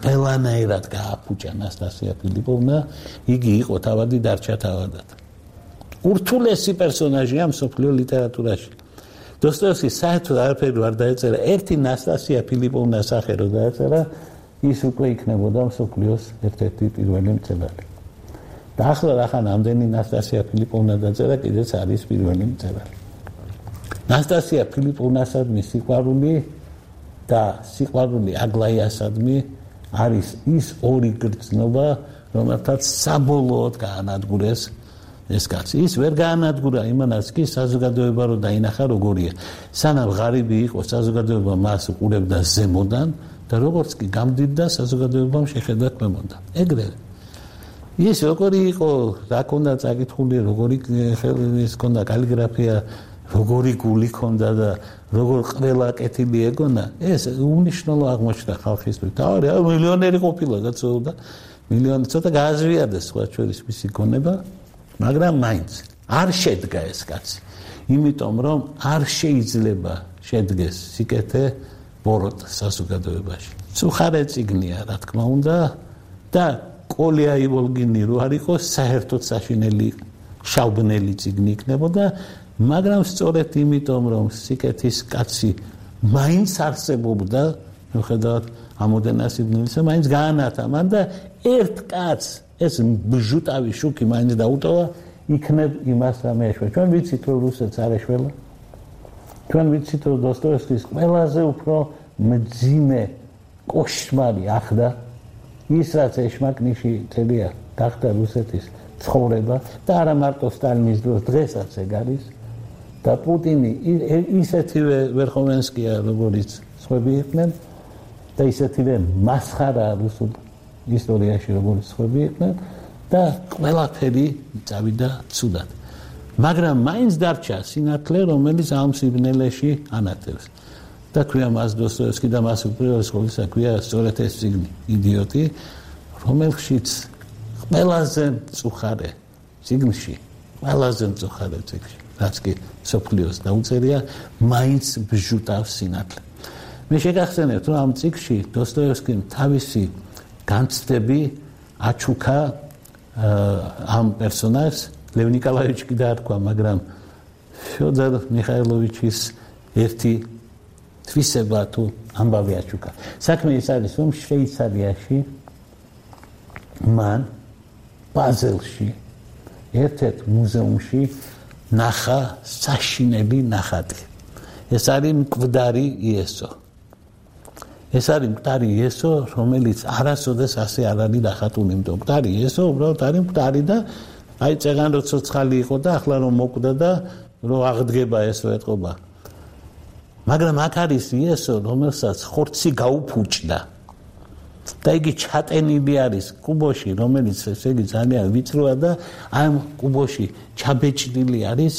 ყველანაირად გააფუჭა ნასტასია ფილიპოვნა, იგი იყო თავადი, დარჩა თავადად. ურთულესი პერსონაჟია მსოფლიო ლიტერატურაში. დოსტოევსკი საერთოდ არაფერი არ დაეწერა, ერთი ნასტასია ფილიპოვნას სახე რო დაეწერა, ის უკვე იქნებოდა მსოფლიოს ერთ-ერთი პირველი მწერალი. და ახლა რახან ამდენი ნასტასია ფილიპოვნა დაწერა, კიდეც არის პირველი მწერალი. ნასტასია ფილიპოვნასადმი სიყვარული და სიყვარული აგლაიასადმი არის ის ორი გრძნობა, რომელთაც საბოლოოდ გაანადგურეს ეს კაცი. ის ვერ გაანადგურა იმანაც კი საზოგადოება რო დაინახა როგორია. სანამ ღარიბი იყო საზოგადოება მას უყურებდა ზემოდან და როგორც კი გამდიდდა საზოგადოებამ შეხედა ქვემოდან. ეგრევე ის როგორი იყო, რა ქონდა წაკითხული, როგორი ის ქონდა კალიგრაფია, როგორი გული ქონდა და როგორ ყველა კეთილი ეგონა, ეს უნიშნელო აღმოჩნდა ხალხისთვის. თავი მილიონერი ყოფილა გაწეოდა, მილიონი ცოტა გააზრიადეს სხვა ჩვენის მისი გონება, მაგრამ მაინც არ შედგა ეს კაცი. იმიტომ რომ არ შეიძლება შედგეს სიკეთე ბოროტ საზოგადოებაში. სუხარე წიგნია, რა თქმა უნდა, და კოლია ივოლგინი რო არ იყოს, საერთოდ საშინელი შავბნელი წიგნი იქნებოდა, მაგრამ სწორედ იმიტომ რომ სიკეთის კაცი მაინც არსებობდა, მიუხედავად ამოდენა სიბნელისა, მაინც გაანათა მან და ერთ კაცს ეს ბჟუტავი შუქი მაინც დაუტოვა, იქნებ იმას რამე ეშვა. ჩვენ ვიცით რომ რუსეთს არ ეშველა. ჩვენ ვიცით რომ დოსტოევსკის ყველაზე უფრო მძიმე კოშმარი ახდა ის რაც ეშმაკნიში წელია გახდა რუსეთის ცხოვრება და არა მარტო სტალინის დროს, დღესაც ეგ არის. და პუტინი ისეთივე ვერხოვენსკია როგორც სხვები იყვნენ და ისეთივე მასხარა რუსულ ისტორიაში როგორც სხვები იყვნენ და ყველაფერი წავიდა ცუდად. მაგრამ მაინც დარჩა სინათლე, რომელიც ამ სიბნელეში ანათებს. და ქვია მას დოსტოევსკი და მას უპირველეს ყოვლისა ქვია სწორედ ეს წიგნი, იდიოტი, რომელშიც ყველაზე მწუხარე წიგნში, ყველაზე მწუხარე წიგნში რაც კი სოფლიოს დაუწერია, მაინც ბჟუტავს სინათლე. მე შეგახსენებთ, რომ ამ წიგნში დოსტოევსკიმ თავისი განცდები აჩუქა ამ პერსონაჟს, ლევ ნიკოლაევიჩი კი დაარქვა, მაგრამ ფიოდორ მიხაილოვიჩის ერთი თვისება თუ ამბავი აჩუქა. საქმე ის არის, რომ შვეიცარიაში მან ბაზელში ერთ-ერთ მუზეუმში ნახა საშინელი ნახატი. ეს არის მკვდარი იესო. ეს არის მკვდარი იესო, რომელიც არასოდეს ასე არ არის ნახატული. მკვდარი იესო უბრალოდ არის მკვდარი და აი წეგან რო ცოცხალი იყო და ახლა რომ მოკვდა და რო აღდგება ეს რო ეთყობა. მაგრამ აქ არის იესო, რომელსაც ხორცი გაუფუჭდა. და იგი ჩატენილი არის კუბოში, რომელიც ესე იგი ძალიან ვიწროა და ამ კუბოში ჩაბეჭდილი არის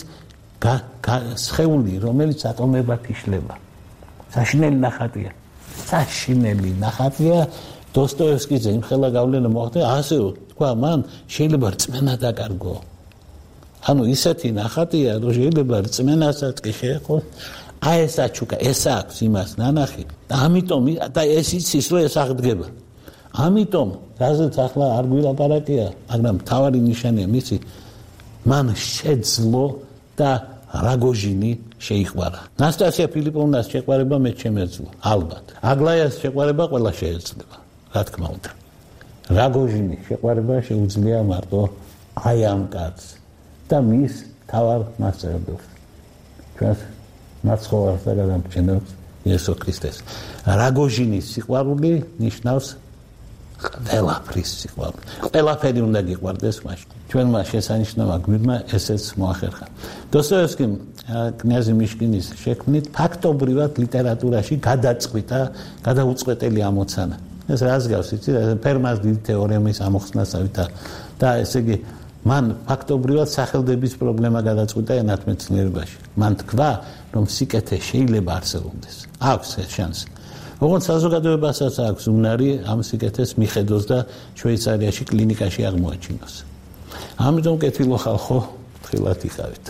სხეული, რომელიც ატომებად იშლება. საშინელი ნახატია. საშინელი ნახატია. დოსტოევსკიზე იმხელა გავლენა მოახდინა, ასე თქვა მან, შეიძლება რწმენა დაკარგო. ანუ ისეთი ნახატია, რომ შეიძლება რწმენასაც კი შეეხოს. აი ეს აჩუქა, ეს აქვს იმას ნანახი და ამიტომ და ეს იცის რომ ეს აღდგება. ამიტომ რაზეც ახლა არ გვილაპარაკია, მაგრამ თავარი ნიშანია მისი, მან შეძლო და რაგოჟინი შეიყვარა. ნასტასია ფილიპოვნას შეყვარება მე შემეძლო, ალბათ. აგლაიას შეყვარება ყველა შეეძლება, რა თქმა უნდა. რაგოჟინი შეყვარება შეუძლია მარტო აი ამ კაცს და მის თავარ მასწავლებლებს. ჩვენს მაცხოვარს და გადამჭენებს იესო ქრისტეს. რაგოჟინის სიყვარული ნიშნავს ყველაფრის სიყვარული. ყველაფერი უნდა გიყვარდეს მაშინ. ჩვენმა შესანიშნავმა გვირმა ესეც მოახერხა. დოსტოევსკიმ კნიაზი მიშკინის შექმნით ფაქტობრივად ლიტერატურაში გადაწყვიტა, გადაუწყვეტელი ამოცანა. ეს რას გავს, იცი, ფერმას დიდი თეორემის ამოხსნასავით და ესე იგი მან ფაქტობრივად სახელდების პრობლემა გადაწყვიტა ენათმეცნიერებაში. მან თქვა, რომ სიკეთე შეიძლება არსებობდეს. აქვს ეს შანსი. ოღონდ საზოგადოებასაც აქვს უნარი ამ სიკეთეს მიხედოს და შვეიცარიაში კლინიკაში აღმოაჩინოს. ამიტომ კეთილო ხალხო, ფრთხილად იყავით.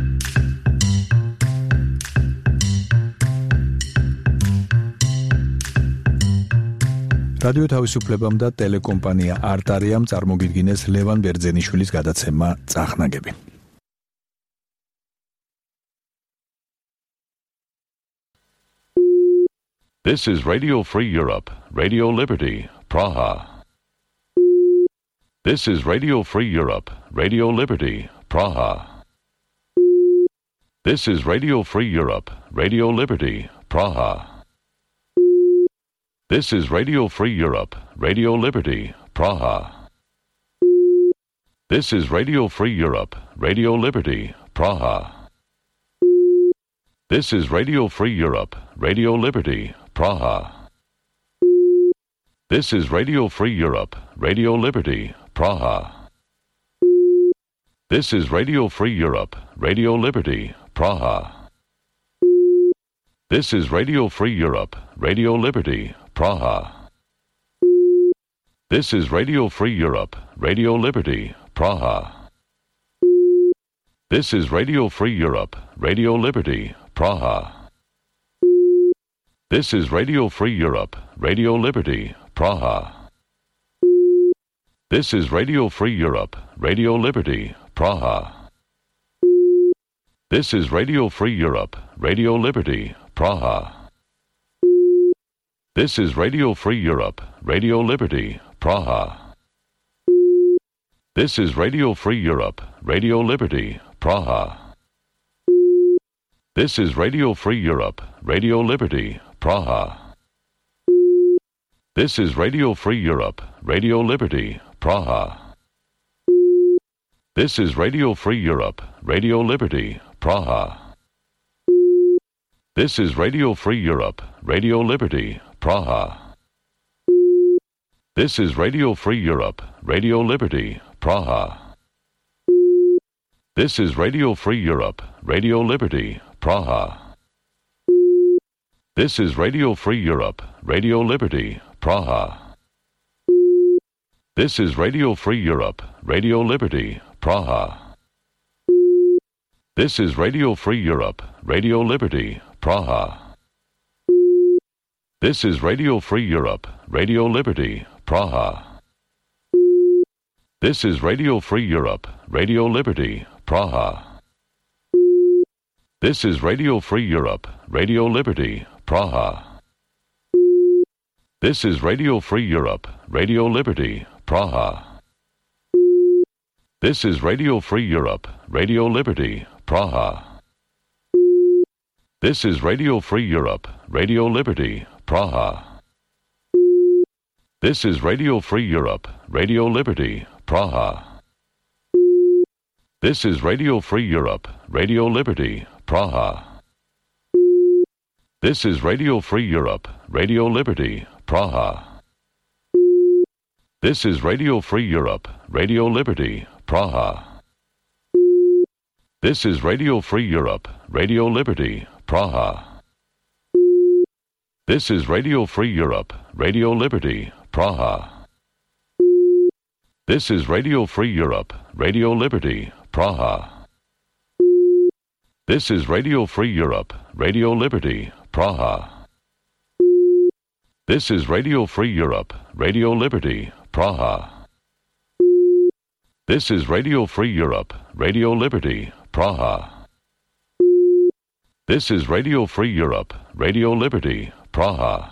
რადიო თავისუფლებამ და ტელეკომპანია არტარიამ წარმოგიდგინეს ლევან ბერძენიშვილის გადაცემა წახნაგები. This is Radio Free Europe, Radio Liberty, Praha. This is Radio Free Europe, Radio Liberty, Praha. This is Radio Free Europe, Radio Liberty, Praha. This is Radio Free Europe, Radio Liberty, Praha. This is Radio Free Europe, Radio Liberty, Praha. This is Radio Free Europe, Radio Liberty, Praha. This is Radio Free Europe, Radio Liberty, Praha. This is Radio Free Europe, Radio Liberty, Praha. This is Radio Free Europe, Radio Liberty, Praha. This is Radio Free Europe, Radio Liberty, Praha. This is Radio Free Europe, Radio Liberty, Praha. This is Radio Free Europe, Radio Liberty, Praha. This is Radio Free Europe, Radio Liberty, Praha. This is Radio Free Europe, Radio Liberty, Praha. This is Radio Free Europe, Radio Liberty, Praha. This is Radio Free Europe, Radio Liberty, Praha. This is Radio Free Europe, Radio Liberty, Praha. This is Radio Free Europe, Radio Liberty, Praha. This is Radio Free Europe, Radio Liberty, Praha. This is Radio Free Europe, Radio Liberty, Praha. This is Radio Free Europe, Radio Liberty, Praha. This is Radio Free Europe, Radio Liberty, Praha. This is Radio Free Europe, Radio Liberty, Praha. This is Radio Free Europe, Radio Liberty, Praha. This is Radio Free Europe, Radio Liberty, Praha. This is Radio Free Europe, Radio Liberty, Praha. This is Radio Free Europe, Radio Liberty, Praha. This is Radio Free Europe, Radio Liberty, Praha. This is Radio Free Europe, Radio Liberty, Praha. This is Radio Free Europe, Radio Liberty, Praha. This is Radio Free Europe, Radio Liberty, Praha. This is Radio Free Europe, Radio Liberty, Praha. This is Radio Free Europe, Radio Liberty, Praha. This is Radio Free Europe, Radio Liberty, Praha. This is Radio Free Europe, Radio Liberty, Praha. This is Radio Free Europe, Radio Liberty, Praha. This is Radio Free Europe, Radio Liberty, Praha. This is Radio Free Europe, Radio Liberty, Praha. This is Radio Free Europe, Radio Liberty, Praha. This is Radio Free Europe, Radio Liberty, Praha. This is Radio Free Europe, Radio Liberty, Praha. This is Radio Free Europe, Radio Liberty, Praha.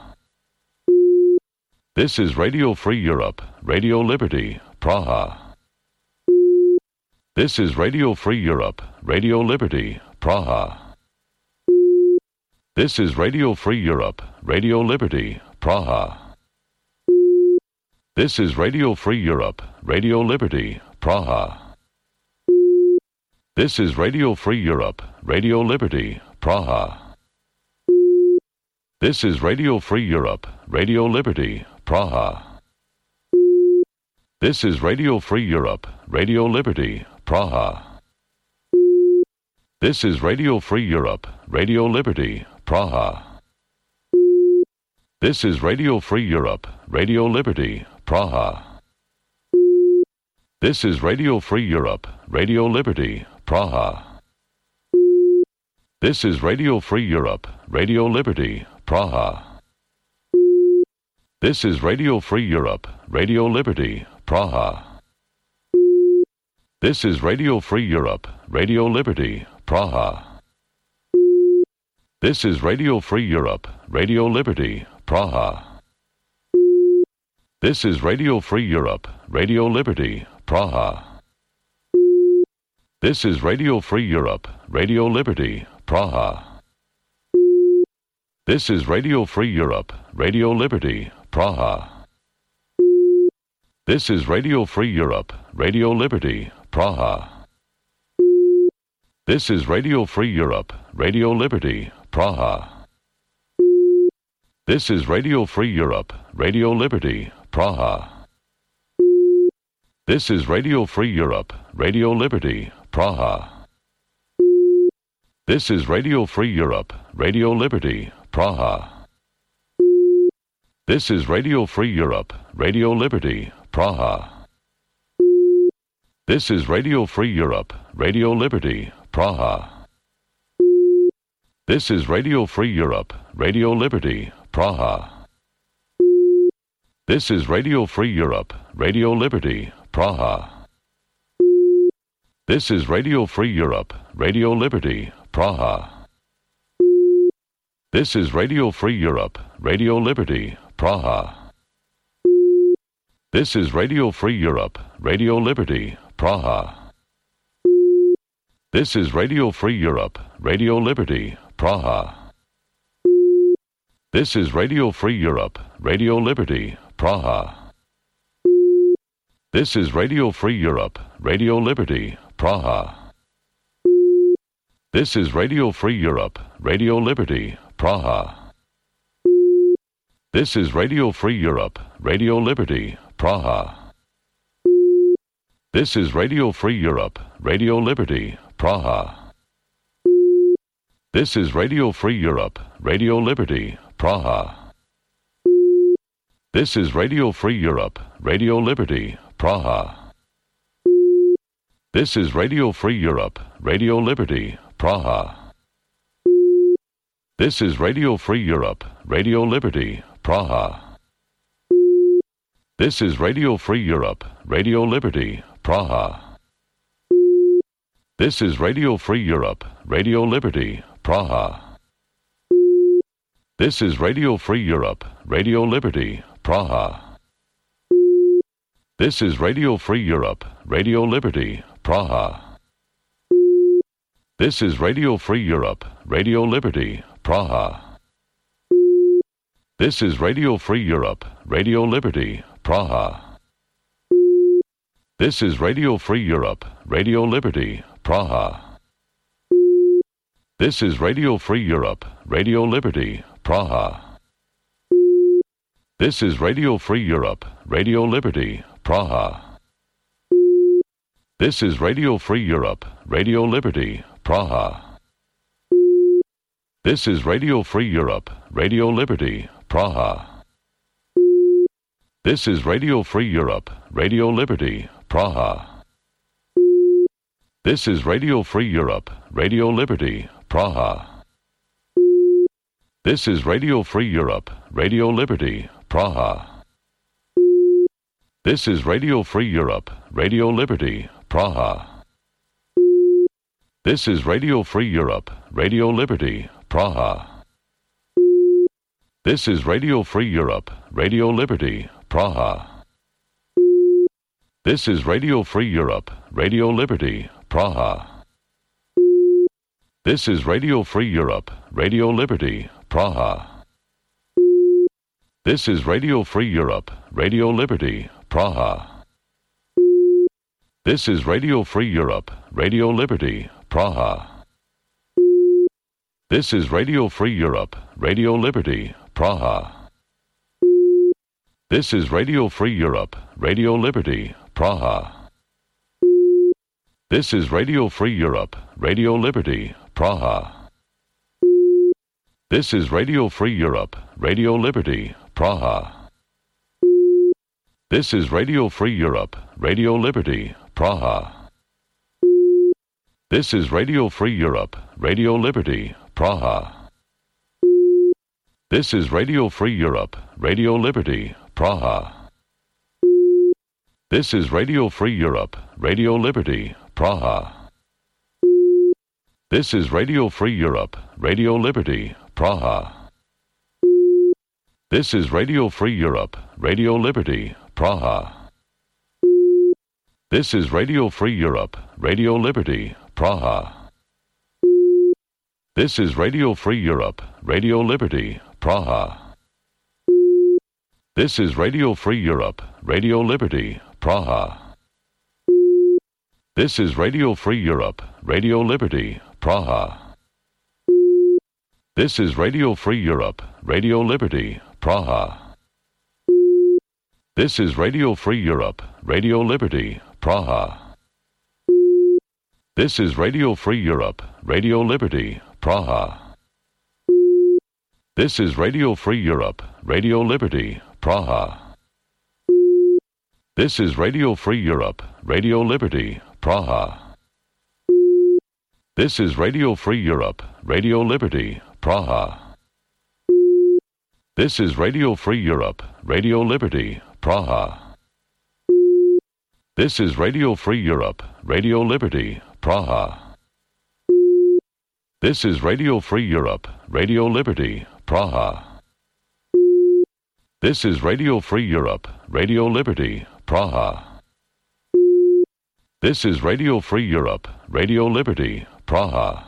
This is Radio Free Europe, Radio Liberty, Praha. This is Radio Free Europe, Radio Liberty, Praha. This is Radio Free Europe, Radio Liberty, Praha. This is Radio Free Europe, Radio Liberty, Praha. This is Radio Free Europe, Radio Liberty, Praha. This is Radio Free Europe, Radio Liberty, Praha. This is Radio Free Europe, Radio Liberty, Praha. This is Radio Free Europe, Radio Liberty, Praha. This is Radio Free Europe, Radio Liberty, Praha. This is Radio Free Europe, Radio Liberty, Praha. This is Radio Free Europe, Radio Liberty, Praha. This is Radio Free Europe, Radio Liberty, Praha. This is Radio Free Europe, Radio Liberty, Praha. This is Radio Free Europe, Radio Liberty, Praha. This is Radio Free Europe, Radio Liberty, Praha. This is Radio Free Europe, Radio Liberty, Praha. This is Radio Free Europe, Radio Liberty, Praha. This is Radio Free Europe, Radio Liberty, Praha. This is Radio Free Europe, Radio Liberty, Praha. This is Radio Free Europe, Radio Liberty, Praha. This is Radio Free Europe, Radio Liberty, Praha. This is Radio Free Europe, Radio Liberty, Praha. This is Radio Free Europe, Radio Liberty, Praha. This is Radio Free Europe, Radio Liberty, Praha. This is Radio Free Europe, Radio Liberty, Praha. This is Radio Free Europe, Radio Liberty, Praha. This is Radio Free Europe, Radio Liberty, Praha. This is Radio Free Europe, Radio Liberty, Praha. This is Radio Free Europe, Radio Liberty, Praha. This is Radio Free Europe, Radio Liberty, Praha. This is Radio Free Europe, Radio Liberty, Praha. This is Radio Free Europe, Radio Liberty, Praha. This is Radio Free Europe, Radio Liberty, Praha. This is Radio Free Europe, Radio Liberty, Praha. This is Radio Free Europe, Radio Liberty, Praha. This is Radio Free Europe, Radio Liberty, Praha. This is Radio Free Europe, Radio Liberty, Praha. This is Radio Free Europe, Radio Liberty, Praha. This is Radio Free Europe, Radio Liberty, Praha. This is Radio Free Europe, Radio Liberty, Praha. This is Radio Free Europe, Radio Liberty, Praha. This is Radio Free Europe, Radio Liberty, Praha. This is Radio Free Europe, Radio Liberty, Praha. This is Radio Free Europe, Radio Liberty, Praha. This is Radio Free Europe, Radio Liberty, Praha. This is Radio Free Europe, Radio Liberty, Praha. This is Radio Free Europe, Radio Liberty, Praha. This is Radio Free Europe, Radio Liberty, Praha. This is Radio Free Europe, Radio Liberty, Praha. This is Radio Free Europe, Radio Liberty, Praha. This is Radio Free Europe, Radio Liberty, Praha. This is Radio Free Europe, Radio Liberty, Praha. This is Radio Free Europe, Radio Liberty, Praha. This is Radio Free Europe, Radio Liberty, Praha. This is Radio Free Europe, Radio Liberty, Praha. This is Radio Free Europe, Radio Liberty, Praha. This is Radio Free Europe, Radio Liberty, Praha. This is Radio Free Europe, Radio Liberty, Praha. This is Radio Free Europe, Radio Liberty, Praha. This is Radio Free Europe, Radio Liberty, Praha. This is Radio Free Europe, Radio Liberty, Praha. This is Radio Free Europe, Radio Liberty, Praha. This is Radio Free Europe, Radio Liberty, Praha. This is Radio Free Europe, Radio Liberty, Praha. This is Radio Free Europe, Radio Liberty, Praha. This is Radio Free Europe, Radio Liberty, Praha. This is Radio Free Europe, Radio Liberty, Praha. This is Radio Free Europe, Radio Liberty, Praha. This is Radio Free Europe, Radio Liberty, Praha. This is Radio Free Europe, Radio Liberty, Praha. This is Radio Free Europe, Radio Liberty, Praha. This is Radio Free Europe, Radio Liberty, Praha. This is Radio Free Europe, Radio Liberty, Praha. This is Radio Free Europe, Radio Liberty, Praha. This is Radio Free Europe, Radio Liberty, Praha. This is Radio Free Europe, Radio Liberty, Praha. This is Radio Free Europe, Radio Liberty, Praha. This is Radio Free Europe, Radio Liberty, Praha. This is Radio Free Europe, Radio Liberty, Praha. This is Radio Free Europe, Radio Liberty, Praha. This is Radio Free Europe, Radio Liberty, Praha. This is Radio Free Europe, Radio Liberty, Praha. This is Radio Free Europe, Radio Liberty, Praha. This is Radio Free Europe, Radio Liberty, Praha. This is Radio Free Europe, Radio Liberty, Praha.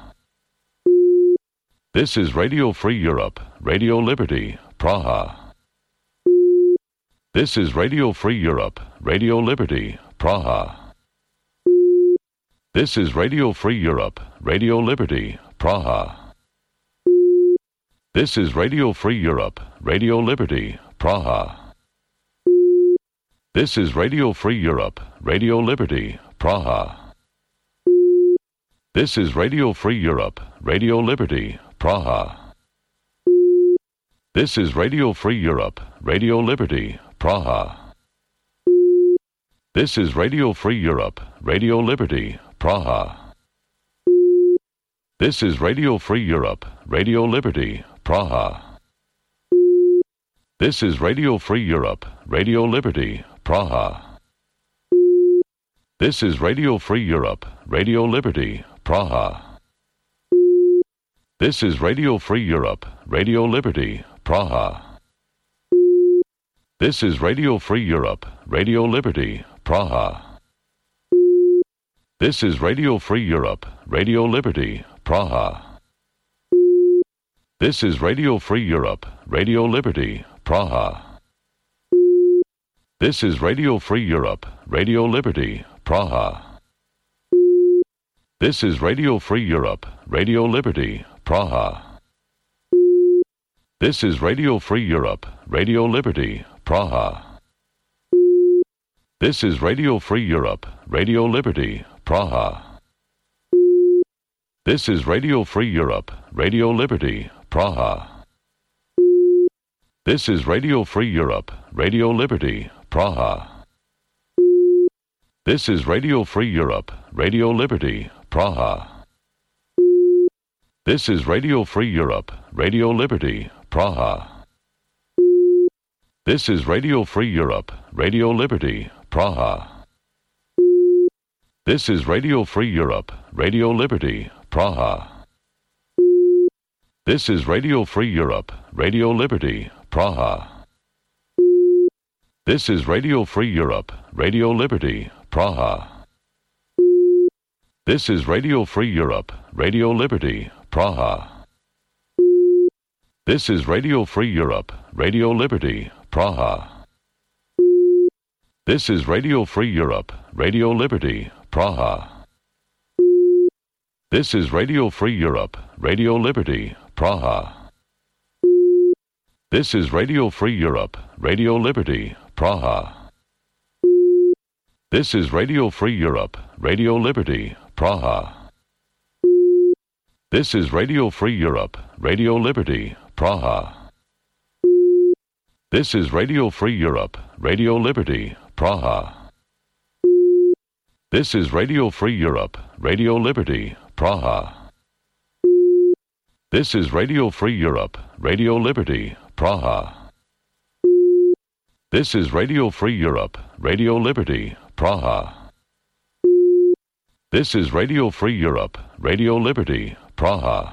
This is Radio Free Europe, Radio Liberty, Praha. This is Radio Free Europe, Radio Liberty, Praha. This is Radio Free Europe, Radio Liberty, Praha. This is Radio Free Europe, Radio Liberty, Praha. This is Radio Free Europe, Radio Liberty, Praha. This is Radio Free Europe, Radio Liberty, Praha. This is Radio Free Europe, Radio Liberty, Praha. This is Radio Free Europe, Radio Liberty, Praha. This is Radio Free Europe, Radio Liberty, Praha. This is Radio Free Europe, Radio Liberty, Praha. This is Radio Free Europe, Radio Liberty, Praha. This is Radio Free Europe, Radio Liberty, Praha. This is Radio Free Europe, Radio Liberty, Praha. This is Radio Free Europe, Radio Liberty, Praha. This is Radio Free Europe, Radio Liberty, Praha. This is Radio Free Europe, Radio Liberty, Praha. This is Radio Free Europe, Radio Liberty, Praha. This is Radio Free Europe, Radio Liberty, Praha. This is Radio Free Europe, Radio Liberty, Praha. This is Radio Free Europe, Radio Liberty, Praha. This is Radio Free Europe, Radio Liberty, Praha. This is Radio Free Europe, Radio Liberty, Praha. This is Radio Free Europe, Radio Liberty, Praha. This is Radio Free Europe, Radio Liberty, Praha. This is Radio Free Europe, Radio Liberty, Praha. This is Radio Free Europe, Radio Liberty, Praha. This is Radio Free Europe, Radio Liberty, Praha. This is Radio Free Europe, Radio Liberty, Praha. This is Radio Free Europe, Radio Liberty, Praha. This is Radio Free Europe, Radio Liberty, Praha. This is Radio Free Europe, Radio Liberty, Praha. This is Radio Free Europe, Radio Liberty, Praha. This is Radio Free Europe, Radio Liberty, Praha. This is Radio Free Europe, Radio Liberty, Praha. This is Radio Free Europe, Radio Liberty, Praha. This is Radio Free Europe, Radio Liberty, Praha. This is Radio Free Europe, Radio Liberty, Praha. This is Radio Free Europe, Radio Liberty, Praha. This is Radio Free Europe, Radio Liberty, Praha.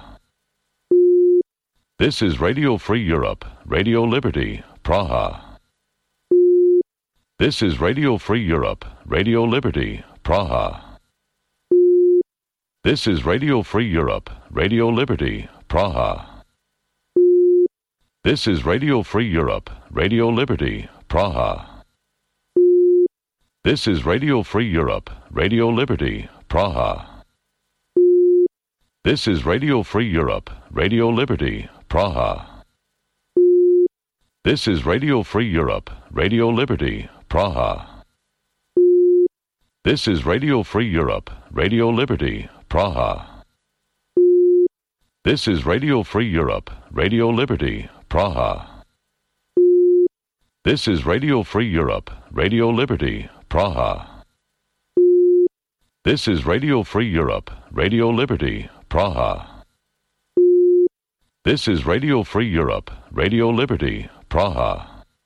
This is Radio Free Europe, Radio Liberty, Praha. This is Radio Free Europe, Radio Liberty, Praha. This is Radio Free Europe, Radio Liberty, Praha. This is Radio Free Europe, Radio Liberty, Praha. This is Radio Free Europe, Radio Liberty, Praha. This is Radio Free Europe, Radio Liberty, Praha. This is Radio Free Europe, Radio Liberty, Praha. This is Radio Free Europe, Radio Liberty, Praha. This is Radio Free Europe, Radio Liberty, Praha. This is Radio Free Europe, Radio Liberty, Praha. This is Radio Free Europe, Radio Liberty, Praha. This is Radio Free Europe, Radio Liberty, Praha.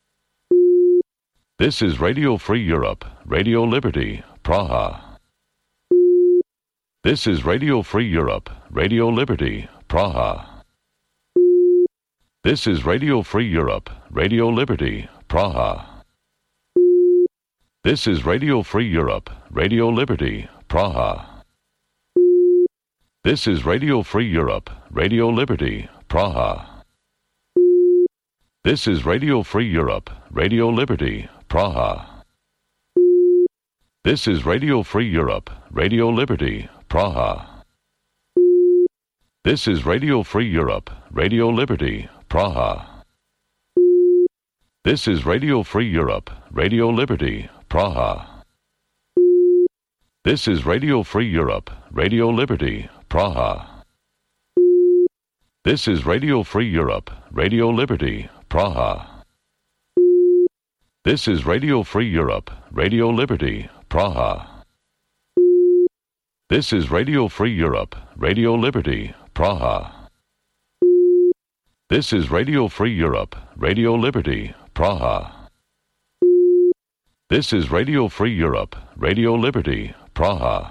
This is Radio Free Europe, Radio Liberty, Praha. This is Radio Free Europe, Radio Liberty, Praha. This is Radio Free Europe, Radio Liberty, Praha. This is Radio Free Europe, Radio Liberty, Praha. This is Radio Free Europe, Radio Liberty, Praha. This is Radio Free Europe, Radio Liberty, Praha. This is Radio Free Europe, Radio Liberty, Praha. This is Radio Free Europe, Radio Liberty, Praha. This is Radio Free Europe, Radio Liberty, Praha. This is Radio Free Europe, Radio Liberty, Praha. This is Radio Free Europe, Radio Liberty, Praha. This is Radio Free Europe, Radio Liberty, Praha. This is Radio Free Europe, Radio Liberty, Praha. This is Radio Free Europe, Radio Liberty, Praha. This is Radio Free Europe, Radio Liberty, Praha.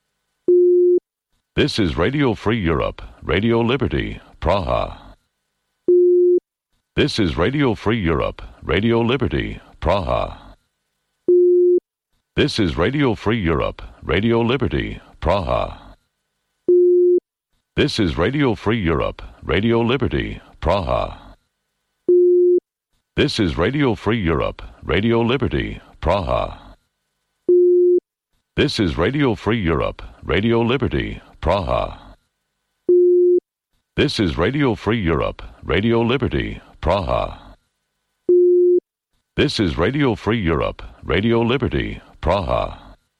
This is Radio Free Europe, Radio Liberty, Praha. This is Radio Free Europe, Radio Liberty, Praha. This is Radio Free Europe, Radio Liberty, Praha. This is Radio Free Europe, Radio Liberty, Praha. This is Radio Free Europe, Radio Liberty, Praha. This is Radio Free Europe, Radio Liberty, Praha. This is Radio Free Europe, Radio Liberty, Praha. This is Radio Free Europe, Radio Liberty, Praha.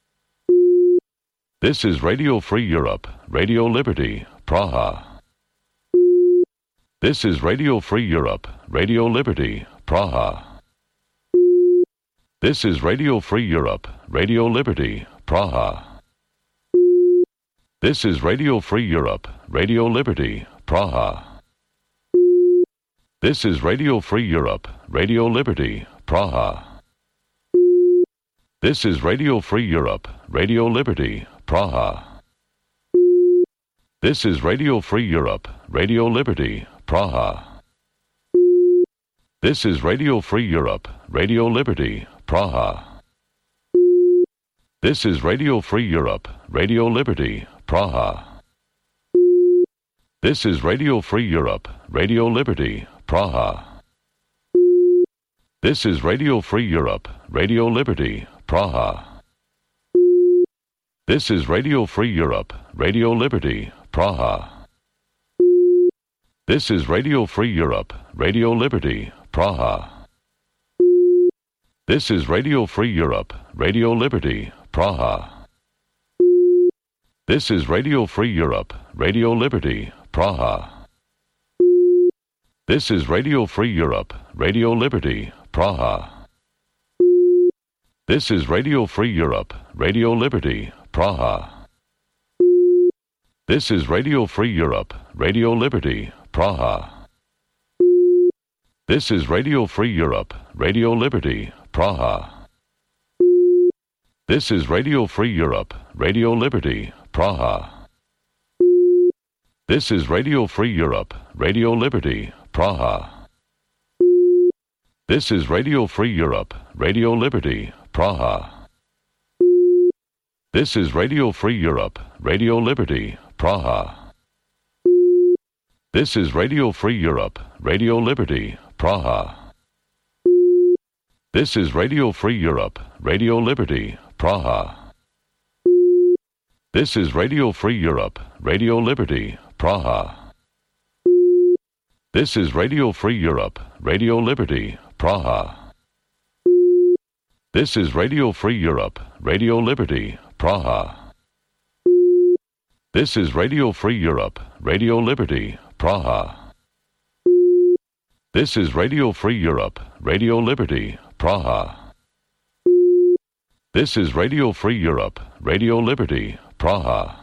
This is Radio Free Europe, Radio Liberty, Praha. This is Radio Free Europe, Radio Liberty, Praha. This is Radio Free Europe, Radio Liberty, Praha. This is Radio Free Europe, Radio Liberty, Praha. This is Radio Free Europe, Radio Liberty, Praha. This is Radio Free Europe, Radio Liberty, Praha. This is Radio Free Europe, Radio Liberty, Praha. This is Radio Free Europe, Radio Liberty, Praha. This is Radio Free Europe, Radio Liberty, Praha. This is Radio Free Europe, Radio Liberty, Praha. This is Radio Free Europe, Radio Liberty, Praha. This is Radio Free Europe, Radio Liberty, Praha. This is Radio Free Europe, Radio Liberty, Praha. This is Radio Free Europe, Radio Liberty, Praha. This is Radio Free Europe, Radio Liberty, Praha. This is Radio Free Europe, Radio Liberty, Praha. This is Radio Free Europe, Radio Liberty, Praha. This is Radio Free Europe, Radio Liberty, Praha. This is Radio Free Europe, Radio Liberty, Praha. This is Radio Free Europe, Radio Liberty, Praha. This is Radio Free Europe, Radio Liberty, Praha. This is Radio Free Europe, Radio Liberty, Praha. This is Radio Free Europe, Radio Liberty, Praha. This is Radio Free Europe, Radio Liberty, Praha. This is Radio Free Europe, Radio Liberty, Praha. This is Radio Free Europe, Radio Liberty, Praha. This is Radio Free Europe, Radio Liberty, Praha. This is Radio Free Europe, Radio Liberty, Praha. This is Radio Free Europe, Radio Liberty, Praha. This is Radio Free Europe, Radio Liberty, Praha. This is Radio Free Europe, Radio Liberty, Praha.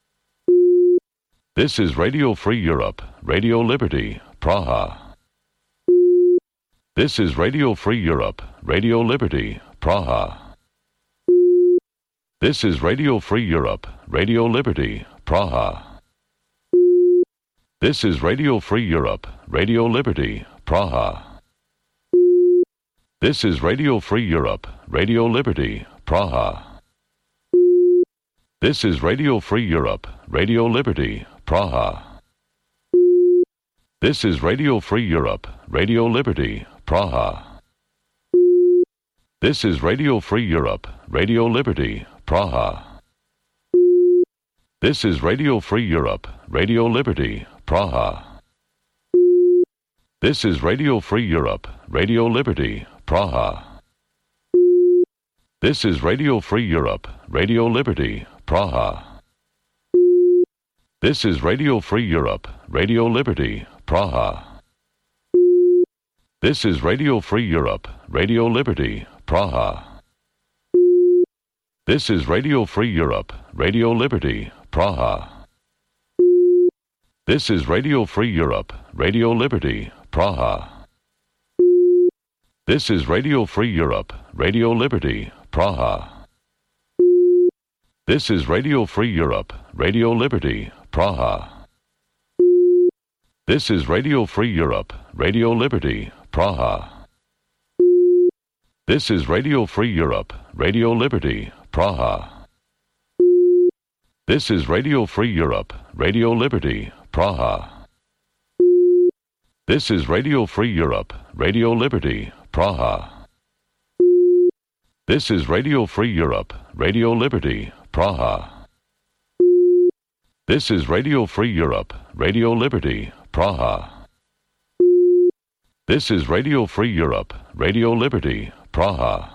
This is Radio Free Europe, Radio Liberty, Praha. This is Radio Free Europe, Radio Liberty, Praha. This is Radio Free Europe, Radio Liberty, Praha. This is Radio Free Europe, Radio Liberty, Praha. This is Radio Free Europe, Radio Liberty, Praha. This is Radio Free Europe, Radio Liberty, Praha. This is Radio Free Europe, Radio Liberty, Praha. This is Radio Free Europe, Radio Liberty, Praha. This is Radio Free Europe, Radio Liberty, Praha. This is Radio Free Europe, Radio Liberty, Praha. This is Radio Free Europe, Radio Liberty, Praha. This is Radio Free Europe, Radio Liberty, Praha. This is Radio Free Europe, Radio Liberty, Praha. This is Radio Free Europe, Radio Liberty, Praha. This is Radio Free Europe, Radio Liberty, Praha. This is Radio Free Europe, Radio Liberty, Praha. This is Radio Free Europe, Radio Liberty, Praha. This is Radio Free Europe, Radio Liberty, Praha. This is Radio Free Europe, Radio Liberty, Praha. This is Radio Free Europe, Radio Liberty, Praha. This is Radio Free Europe, Radio Liberty, Praha. This is Radio Free Europe, Radio Liberty, Praha. This is Radio Free Europe, Radio Liberty, Praha. This is Radio Free Europe, Radio Liberty, Praha.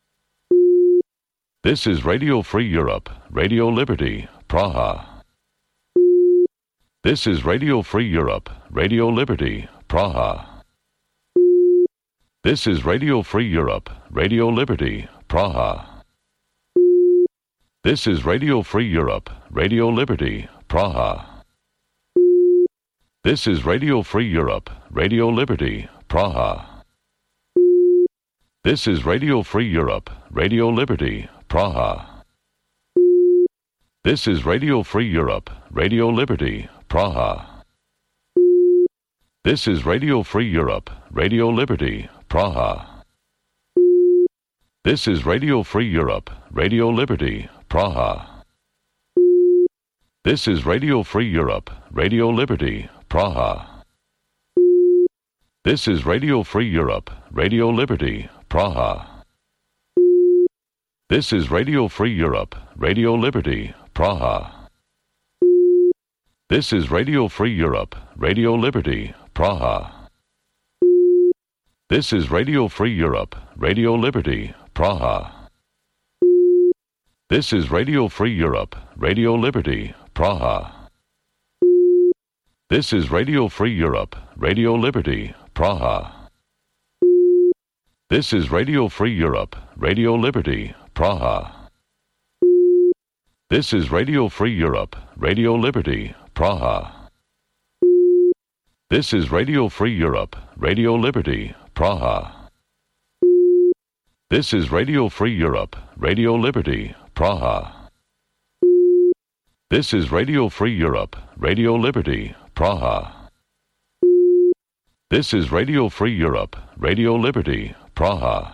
This is Radio Free Europe, Radio Liberty, Praha. This is Radio Free Europe, Radio Liberty, Praha. This is Radio Free Europe, Radio Liberty, Praha. This is Radio Free Europe, Radio Liberty, Praha. This is Radio Free Europe, Radio Liberty, Praha. This is Radio Free Europe, Radio Liberty, Praha. This is Radio Free Europe, Radio Liberty, Praha. This is Radio Free Europe, Radio Liberty, Praha. This is Radio Free Europe, Radio Liberty, Praha. This is Radio Free Europe, Radio Liberty, Praha. This is Radio Free Europe, Radio Liberty, Praha. This is Radio Free Europe, Radio Liberty, Praha. This is Radio Free Europe, Radio Liberty, Praha. This is Radio Free Europe, Radio Liberty, Praha. This is Radio Free Europe, Radio Liberty, Praha. This is Radio Free Europe, Radio Liberty, Praha. This is Radio Free Europe, Radio Liberty, Praha. This is Radio Free Europe, Radio Liberty, Praha. This is Radio Free Europe, Radio Liberty, Praha. This is Radio Free Europe, Radio Liberty, Praha. This is Radio Free Europe, Radio Liberty, Praha. This is Radio Free Europe, Radio Liberty, Praha.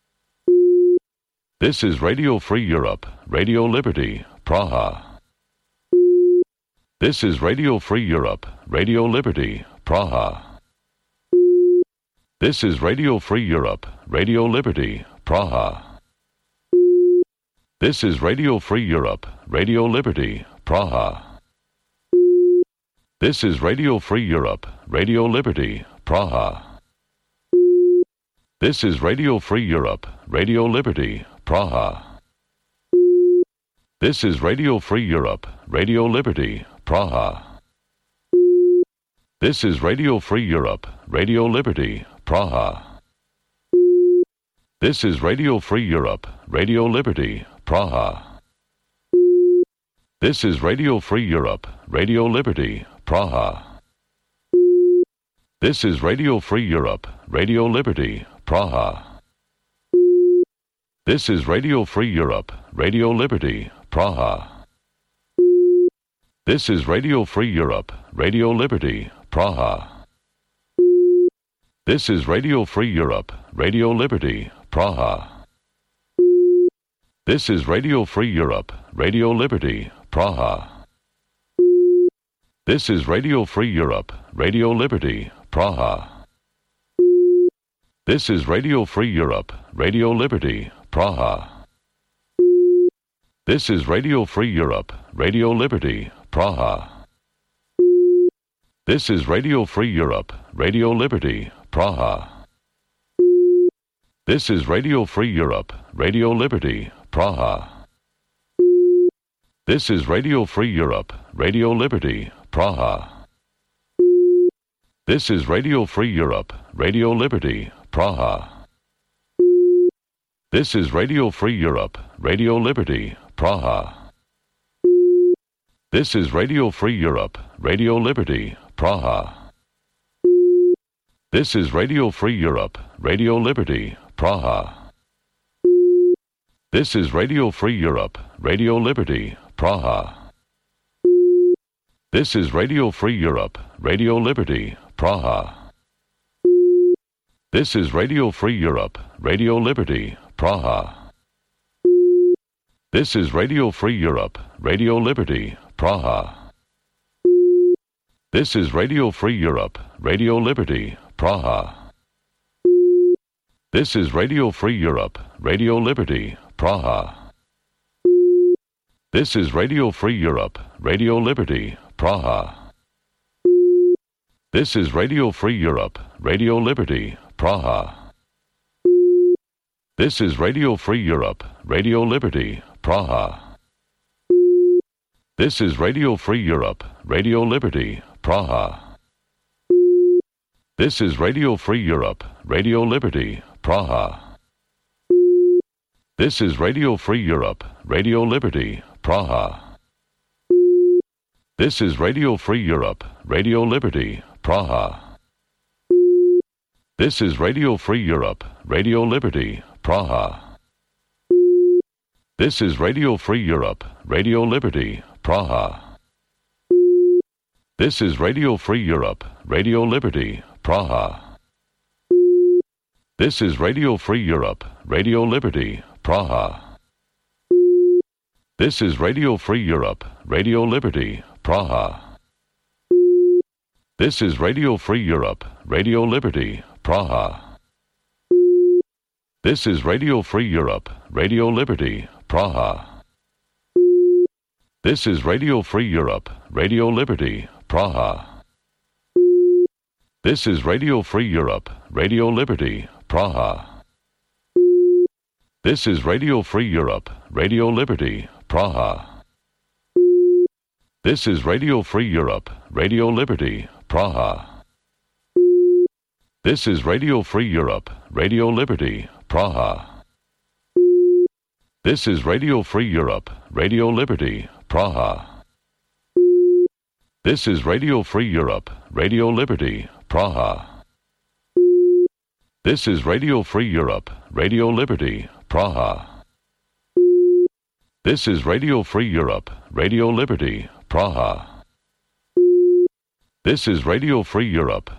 This is Radio Free Europe, Radio Liberty, Praha. This is Radio Free Europe, Radio Liberty, Praha. This is Radio Free Europe, Radio Liberty, Praha. This is Radio Free Europe, Radio Liberty, Praha. This is Radio Free Europe, Radio Liberty, Praha. This is Radio Free Europe, Radio Liberty, Praha. This is Radio Free Europe, Radio Liberty, Praha. This is Radio Free Europe, Radio Liberty, Praha. This is Radio Free Europe, Radio Liberty, Praha. This is Radio Free Europe, Radio Liberty, Praha. This is Radio Free Europe, Radio Liberty, Praha. This is Radio Free Europe, Radio Liberty, Praha. This is Radio Free Europe, Radio Liberty, Praha. This is Radio Free Europe, Radio Liberty, Praha. This is Radio Free Europe, Radio Liberty, Praha. This is Radio Free Europe, Radio Liberty, Praha. This is Radio Free Europe, Radio Liberty, Praha. This is Radio Free Europe, Radio Liberty, Praha. This is Radio Free Europe, Radio Liberty, Praha. This is Radio Free Europe, Radio Liberty, Praha. This is Radio Free Europe, Radio Liberty, Praha. This is Radio Free Europe, Radio Liberty, Praha. This is Radio Free Europe, Radio Liberty, Praha. This is Radio Free Europe, Radio Liberty, Praha. This is Radio Free Europe, Radio Liberty, Praha. This is Radio Free Europe, Radio Liberty, Praha. This is Radio Free Europe, Radio Liberty, Praha. This is Radio Free Europe, Radio Liberty, Praha. This is Radio Free Europe, Radio Liberty, Praha. This is Radio Free Europe, Radio Liberty, Praha. This is Radio Free Europe, Radio Liberty, Praha. This is Radio Free Europe, Radio Liberty, Praha. This is Radio Free Europe, Radio Liberty, Praha. This is Radio Free Europe, Radio Liberty, Praha. This is Radio Free Europe, Radio Liberty, Praha. This is Radio Free Europe, Radio Liberty, Praha. This is Radio Free Europe, Radio Liberty, Praha. This is Radio Free Europe, Radio Liberty, Praha. This is Radio Free Europe, Radio Liberty, Praha. This is Radio Free Europe, Radio Liberty, Praha. This is Radio Free Europe, Radio Liberty, Praha. This is Radio Free Europe, Radio Liberty, Praha. This is Radio Free Europe, Radio Liberty, Praha. This is Radio Free Europe, Radio Liberty, Praha. This is Radio Free Europe, Radio Liberty, Praha. This is Radio Free Europe, Radio Liberty, Praha. This is Radio Free Europe, Radio Liberty, Praha. This is Radio Free Europe, Radio Liberty, Praha. This is Radio Free Europe, Radio Liberty, Praha. This is Radio Free Europe, Radio Liberty, Praha. This is Radio Free Europe, Radio Liberty, Praha. This is Radio Free Europe, Radio Liberty, Praha. This is Radio Free Europe, Radio Liberty, Praha. This is Radio Free Europe, Radio Liberty, Praha. This is Radio Free Europe,